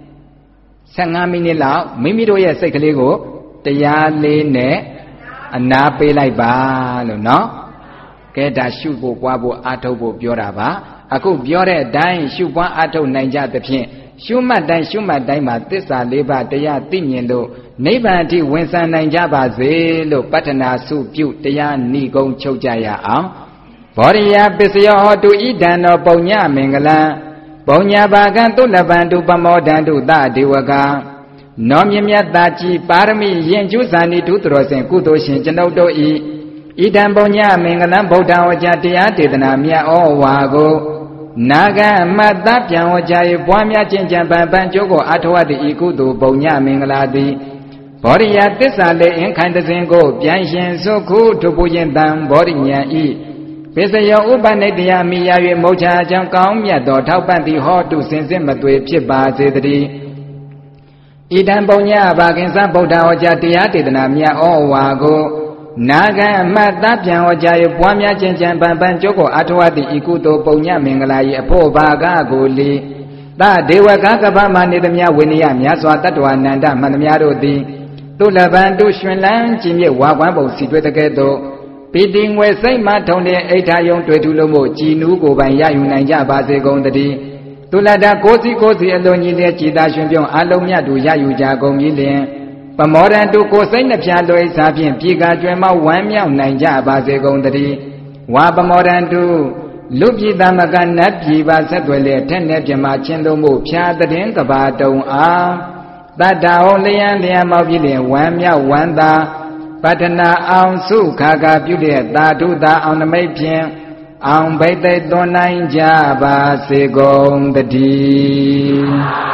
15မိနစ်လောက်မိမိတို့ရဲ့စိတ်ကလေးကိုတရားလေးနဲ့အနာပေးလိုက်ပါလို့နော်ကဲဒါရှုဖို့ပွားဖို့အားထုတ်ဖို့ပြောတာပါအခုပြောတဲ့အတိုင်းရှုပွားအားထုတ်နိုင်ကြသဖြင့်ရှုမှတ်တိုင်းမှာသစ္စာ၄ပါးတရားသိမြင်လို့နိဗ္ဗာန်အထိဝင်ဆံနိုင်ကြပါစေလို့ပတ္ထနာစုပြုတရားဏိကုံချုပ်ကြရအောင်ဘောရိယပစ္စယောဟောတုဣဒံသောပုံညမင်္ဂလံပုံညာဘာကံသုလပံတုပမောဒံတုသဒေဝကံနောမြမြတ်တာကြီးပါရမီရင်ကျူးဇာနိတုတော်စဉ်ကုသိုလ်ရှင်ကျွန်ုပ်တို့ဤဣဒံပုံညမင်္ဂလံဗုဒ္ဓဝါကျတရားဒေသနာမြတ်ဩဝါကိုနာဂအမတ်တပြန်ဝကြ၍ပွားများခြင်းကြံပန်ကျိုးကိုအထောက်အပ်ဤကုသိုလ်ပုံညမင်္ဂလာသည်ဘောရိယသစ္စာလေအင်ခိုင်တစဉ်ကိုပြန်ရှင်စုခုထုပူရင်တံဘောရိညာဤပစ္စယောဥပနိတ္တယမိရ၍မုတ်ချာအကြောင်းကောင်းမြတ်သောထောက်ပံ့သည်ဟောတုစင်စစ်မသွေဖြစ်ပါစေတည်းဣဒံပုံညဘာကင်္စဗုဒ္ဓဟောကြားတရားဒေသနာမြတ်ဩဝါကိုနာဂံအမတ်တပြန်ဟောကြား၍ပွားများခြင်းကြံပန်ကျိုးကိုအထောက်အပ်ဤကုသိုလ်ပုံညမင်္ဂလာ၏အဖို့ဘာကကိုလီသဒေဝကကပ္ပမနေသမျှဝိနည်းမြတ်စွာတတ္တဝနန္ဒမှန်သမျှတို့သည်တုလပံတုရွှင်လန်းကြည်မြစ်ဝါကွမ်းပုံစီတွေ့တဲ့ကဲ့သို့ပိတိငွေစိတ်မှထုံတဲ့အိဋ္ဌာယုံတွေ့ထူလို့မို့ကြည်နူးကိုပိုင်ရယူနိုင်ကြပါစေကုန်တည်းတုလတာကိုစီအလုံးကြီးတဲ့ကြည်သာရှင်ပြုံးအလုံးမြတ်တို့ရယူကြကုန်ပြီလင်ပမောဒံတုကိုစိတ်နှဖျားလွယ်စားဖြင့်ပြေကကျွဲမောဝမ်းမြောက်နိုင်ကြပါစေကုန်တည်းဝါပမောဒံတုလူပြည်သမကနတ်ပြည်ပါဆက်သွယ်လေထက်နဲ့ပြမချင်းတို့မှုဖြာတဲ့ကဘာတုံအားတတ္တဟောလျံမောက်ပြီလင်ဝမ်းမြောက်ဝမ်းသာပတ္ထနာအောင်စုခါခါပြုတဲ့သာဓုသာအောင်နမိတ်ဖြင့်အောင်ဘိသိက်သွန်နိုင်ကြပါစေကုန်တည်း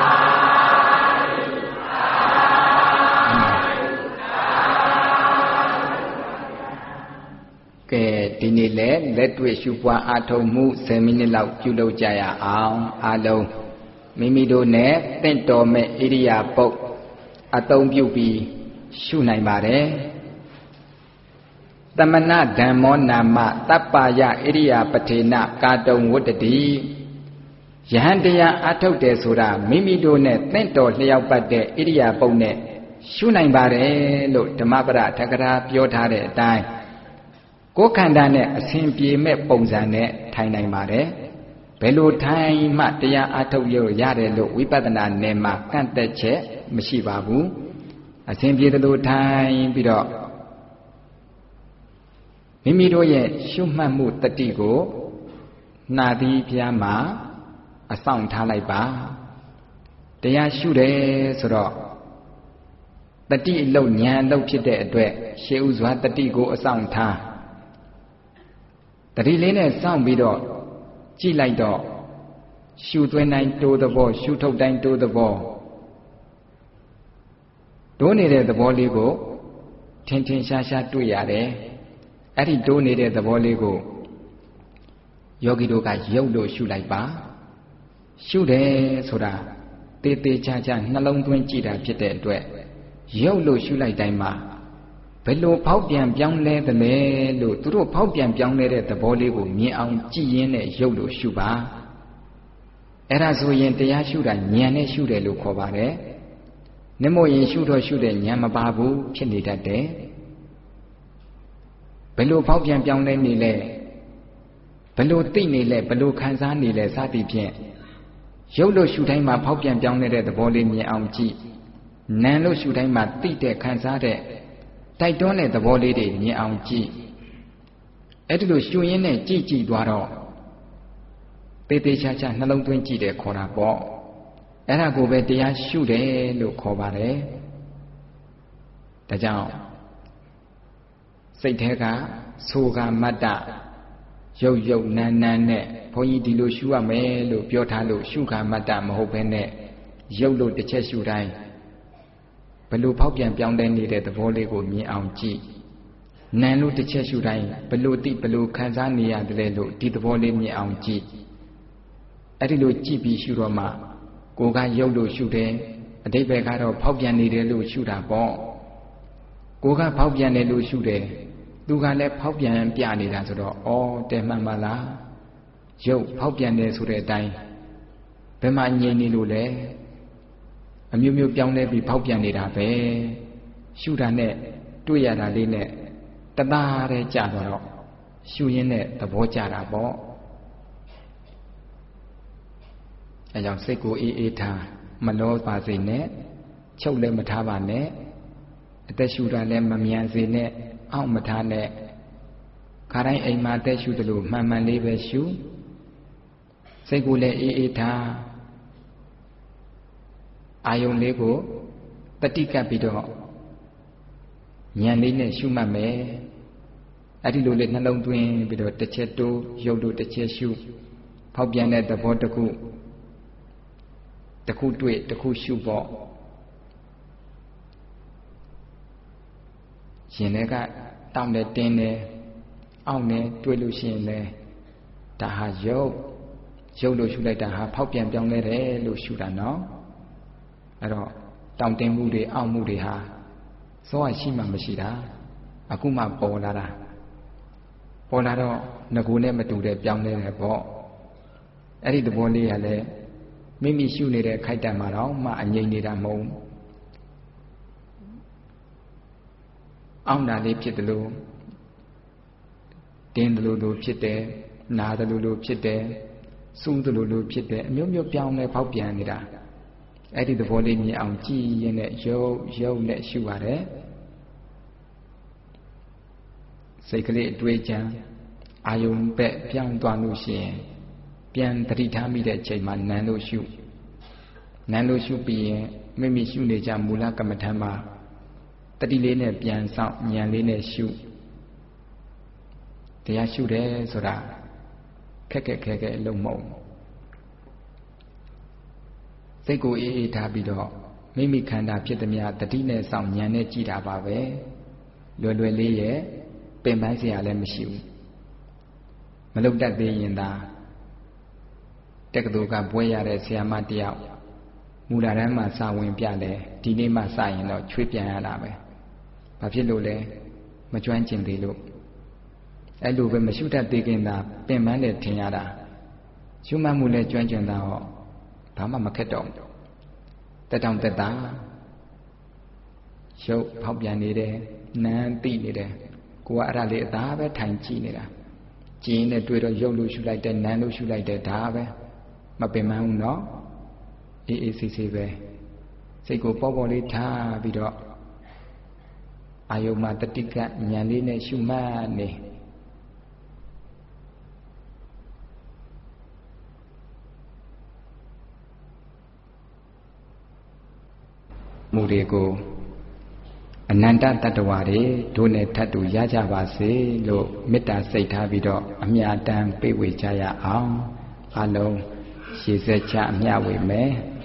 ကဲဒီနေ့လဲလက်တွေ့ရှုပွားအားထုတ်မှု10မိနစ်လောက်ပြုလုပ်ကြရအောင်အားလုံးမိမိတို့နဲ့တင့်တော်မဲ့ဣရိယာပုတ်အသုံးပြုပြီးရှုနိုင်ပါတယ်သမဏဓမ္မောနာမတပ္ပါယဣရိယာပထေနကာတုံဝတ္တတိယဟန်တရားအထုတ်တယ်ဆိုတာမိမိတို့နဲ့တင့်တော်လျောက်ပတ်တဲ့ဣရိယာပုတ်နဲ့ရှုနိုင်ပါတယ်လို့ဓမ္မပဒထကရာပြောထားတဲ့အတိုင်းကိုယ်ခန္ဓာနဲ့အစဉ်ပြေမဲ့ပုံစံနဲ့ထိုင်နိုင်ပါတယ်ဘယ်လိုထိုင်မှတရားအထုတ်ရရတယ်လို့ဝိပဿနာနယ်မှာကန့်သက်ချက်မရှိပါဘူးအစဉ်ပြေသလိုထိုင်ပြီးတော့မိမိတို့ရဲ့ရှုမှတ်မှုတတိကိုနှာသီးပြားမှာအဆောင်ထားလိုက်ပါတရားရှုတယ်ဆိုတော့တတိအလုတ်ဉာဏ်အလုတ်ဖြစ်တဲ့အတွက်ရှေးဥစွာတတိကိုအဆောင်ထားတတိလေးနဲ့စောင့်ပြီးတော့ကြည့်လိုက်တော့ရှုသွင်းတိုင်းတိုးသဘောရှုထုတ်တိုင်းတိုးသဘောတိုးနေတဲ့သဘောလေးကိုထင်ထင်ရှားရှားတွေ့ရတယ်အဲ့ဒီတိုးနေတဲ့သဘောလေးကိုယောဂီတို့ကရုပ်လို့ရှုလိုက်ပါရှုတယ်ဆိုတာတေတေချာချာနှလုံးသွင်းကြည့်တာဖြစ်တဲ့အတွက်ရုပ်လို့ရှုလိုက်တိုင်းမှာဘယ်လိုဖောက်ပြန်ပြောင်းလဲသလဲလို့သူတို့ဖောက်ပြန်ပြောင်းလဲတဲ့သဘောလေးကိုမြင်အောင်ကြည့်ရင်းနဲ့ရုပ်လို့ရှုပါအဲ့ဒါဆိုရင်တရားရှုတာဉာဏ်နဲ့ရှုတယ်လို့ခေါ်ပါတယ်နမို့ရင်ရှုတော့ရှုတဲ့ဉာဏ်မပါဘူးဖြစ်နေတတ်တယ်ဘယ်လိုဖောက်ပြန်ပြောင်းလဲနေလဲဘယ်လိုသိနေလဲဘယ်လိုခံစားနေလဲစသည်ဖြင့်ရုပ်လို့ရှုတိုင်းမှာဖောက်ပြန်ပြောင်းလဲတဲ့သဘောလေးမြင်အောင်ကြည့်နာမ်လို့ရှုတိုင်းမှာသိတဲ့ခံစားတဲ့တိုက်တွန်းတဲ့သဘောလေးတွေမြင်အောင်ကြည့်အဲ့ဒီလိုရှုရင်းနဲ့ကြည့်သွားတော့တေးသေးချာချာနှလုံးသွင်းကြည့်တယ်ခေါ်တာပေါ့အဲ့ဒါကိုပဲတရားရှုတယ်လို့ခေါ်ပါတယ်ဒါကြောင့်စိတ်ထဲကဆိုကမတ္တရုပ်နာနဲ့ဘုန်းကြီးဒီလိုရှုရမယ်လို့ပြောထားလို့ရှုခါမတ္တမဟုတ်ဘဲနဲ့ရုပ်လို့တစ်ချက်ရှုတိုင်းဘယ်လိုဖောက်ပြန်ပြောင်းလဲနေတဲ့သဘောလေးကိုမြင်အောင်ကြည့်နာလို့တစ်ချက်ရှုတိုင်းဘယ်လိုသိဘယ်လိုခံစားနေရတယ်လို့ဒီသဘောလေးမြင်အောင်ကြည့်အဲ့ဒီလိုကြည့်ပြီးရှုတော့မှကိုယ်ကရုပ်လို့ရှုတယ်အတိပ္ပယ်ကတော့ဖောက်ပြန်နေတယ်လို့ရှုတာပေါ့ကိုယ်ကဖောက်ပြန်တယ်လို့ရှုတယ်သူကလည်းဖောက်ပြန်ပြနေတာဆိုတော့ဩတဲ့မှန်ပါလားရုပ်ဖောက်ပြန်တယ်ဆိုတဲ့အတိုင်းဘယ်မှာငြိမ်နေလို့လဲအမျိုးမျိုးပြောင်းလဲပြီးဖောက်ပြန်နေတာပဲရှုတာနဲ့တွေ့ရတာလေးနဲ့တသားတည်းကြာတော့ရှုရင်းနဲ့သဘောကျတာပေါ့အဲကြောင့်စိတ်ကိုအေးအေးထားမလောပါစေနဲ့ချုပ်လည်းမထားပါနဲ့အသက်ရှူတာလည်းမမြန်စေနဲ့အောင့်မထားနဲ့ခါတိုင်းအိမ်မှာအသက်ရှူတယ်လို့မှန်မှန်လေးပဲရှူစိတ်ကိုလည်းအေးအေးထားအာယုံလေးကိုတတိကပ်ပြီးတော့ဉာဏ်လေးနဲ့ရှုမှတ်မယ်အဲ့ဒီလိုလေးနှလုံးသွင်းပြီးတော့တစ်ချက်တိုးရုပ်တို့တစ်ချက်ရှုဖောက်ပြန်တဲ့သဘောတစ်ခုတွေ့တစ်ခုရှုပေါ့ရှင်တွေကတောင့်တယ်တင်းတယ်အောင့်တယ်တွေ့လို့ရှိရင်လည်းဒါဟာရုပ်လို့ရှုလိုက်တာဟာဖောက်ပြန်ပြောင်းလဲတယ်လို့ရှုတာနော်အဲ့တော့တောင့်တင်းမှုတွေအောင့်မှုတွေဟာစောရှိမှမရှိတာအခုမှပေါ်လာတာပေါ်လာတော့ငကိုနဲ့မတူတဲ့ပြောင်းလဲတယ်ပေါ့အဲ့ဒီသဘောလေးကလည်းမိမိရှုနေတဲ့ခိုက်တံမှာတော့မှအငြိမ်နေတာမဟုတ်အောင့်တာလေးဖြစ်တယ်လို့တင်းတယ်လို့ဖြစ်တယ်နာတယ်လို့ဖြစ်တယ်စူးတယ်လို့ဖြစ်တယ်အမျိုးမျိုးပြောင်းလဲဖောက်ပြန်နေတာအဲ့ဒီသဘောလေးမြင်အောင်ကြည်ရင်နဲ့ရုပ်နဲ့ရှုရတယ်စိတ်ကလေးအတွေ့အကြံအာယုံပဲ့ပြောင်းသွားလို့ရှိရင်ပြန်သတိထားမိတဲ့အချိန်မှာနံလို့ရှုပြီးရင်မိမိရှုနေကြမူလကမ္မထံမှာတတိလေးနဲ့ပြန်ဆောင်ဉာဏ်လေးနဲ့ရှုတရားရှုတယ်ဆိုတာခက်ခဲအလုံးမဟုတ်စိတ်ကိုအေးအေးထားပြီးတော့မိမိခန္ဓာဖြစ်သည်များတတိနဲ့ဆောင်ဉာဏ်နဲ့ကြည့်တာပါပဲလွယ်လေးရဲ့ပင်ပန်းစရာလည်းမရှိဘူးမလုတ်တတ်သေးရင်သာတက္ကသိုလ်ကဘွဲရတဲ့ဆရာမတယောက်မူလတန်းမှာစာဝင်ပြတယ်ဒီနေ့မှစရင်တော့ချွေးပြန်ရတာပဲဘာဖြစ်လို့လဲမကျွမ်းကျင်သေးလို့အဲ့လိုပဲမရှုတတ်သေးခင်သာပင်ပန်းတယ်ထင်ရတာရှုမှတ်မှုလည်းကျွမ်းကျင်တာဟောဘာမှမခက်တော့တက်တောင်တက်တာရုပ်ဖောက်ပြန်နေတယ်နာမ်သိနေတယ်ကိုကအဲ့ဒါလေးအသာပဲထိုင်ကြည့်နေတာကြည်နဲ့တွေ့တော့ရုပ်လို့ရှုလိုက်တယ်နာမ်လို့ရှုလိုက်တယ်ဒါပဲမပင်ပန်းဘူးနော်အေးဆေးပဲစိတ်ကိုပေါ့လေးထားပြီးတော့အာယုံမှာတတိကဉာဏ်လေးနဲ့ရှုမှတ်နေမူတွေကိုအနန္တတတ္တဝါတွေတို့နဲ့ထပ်တူရကြပါစေလို့မေတ္တာစိတ်ထားပြီးတော့အမြတ်တမ်းပေးဝေကြရအောင်အလုံးရှေ့ဆက်ချအမျှဝေမယ်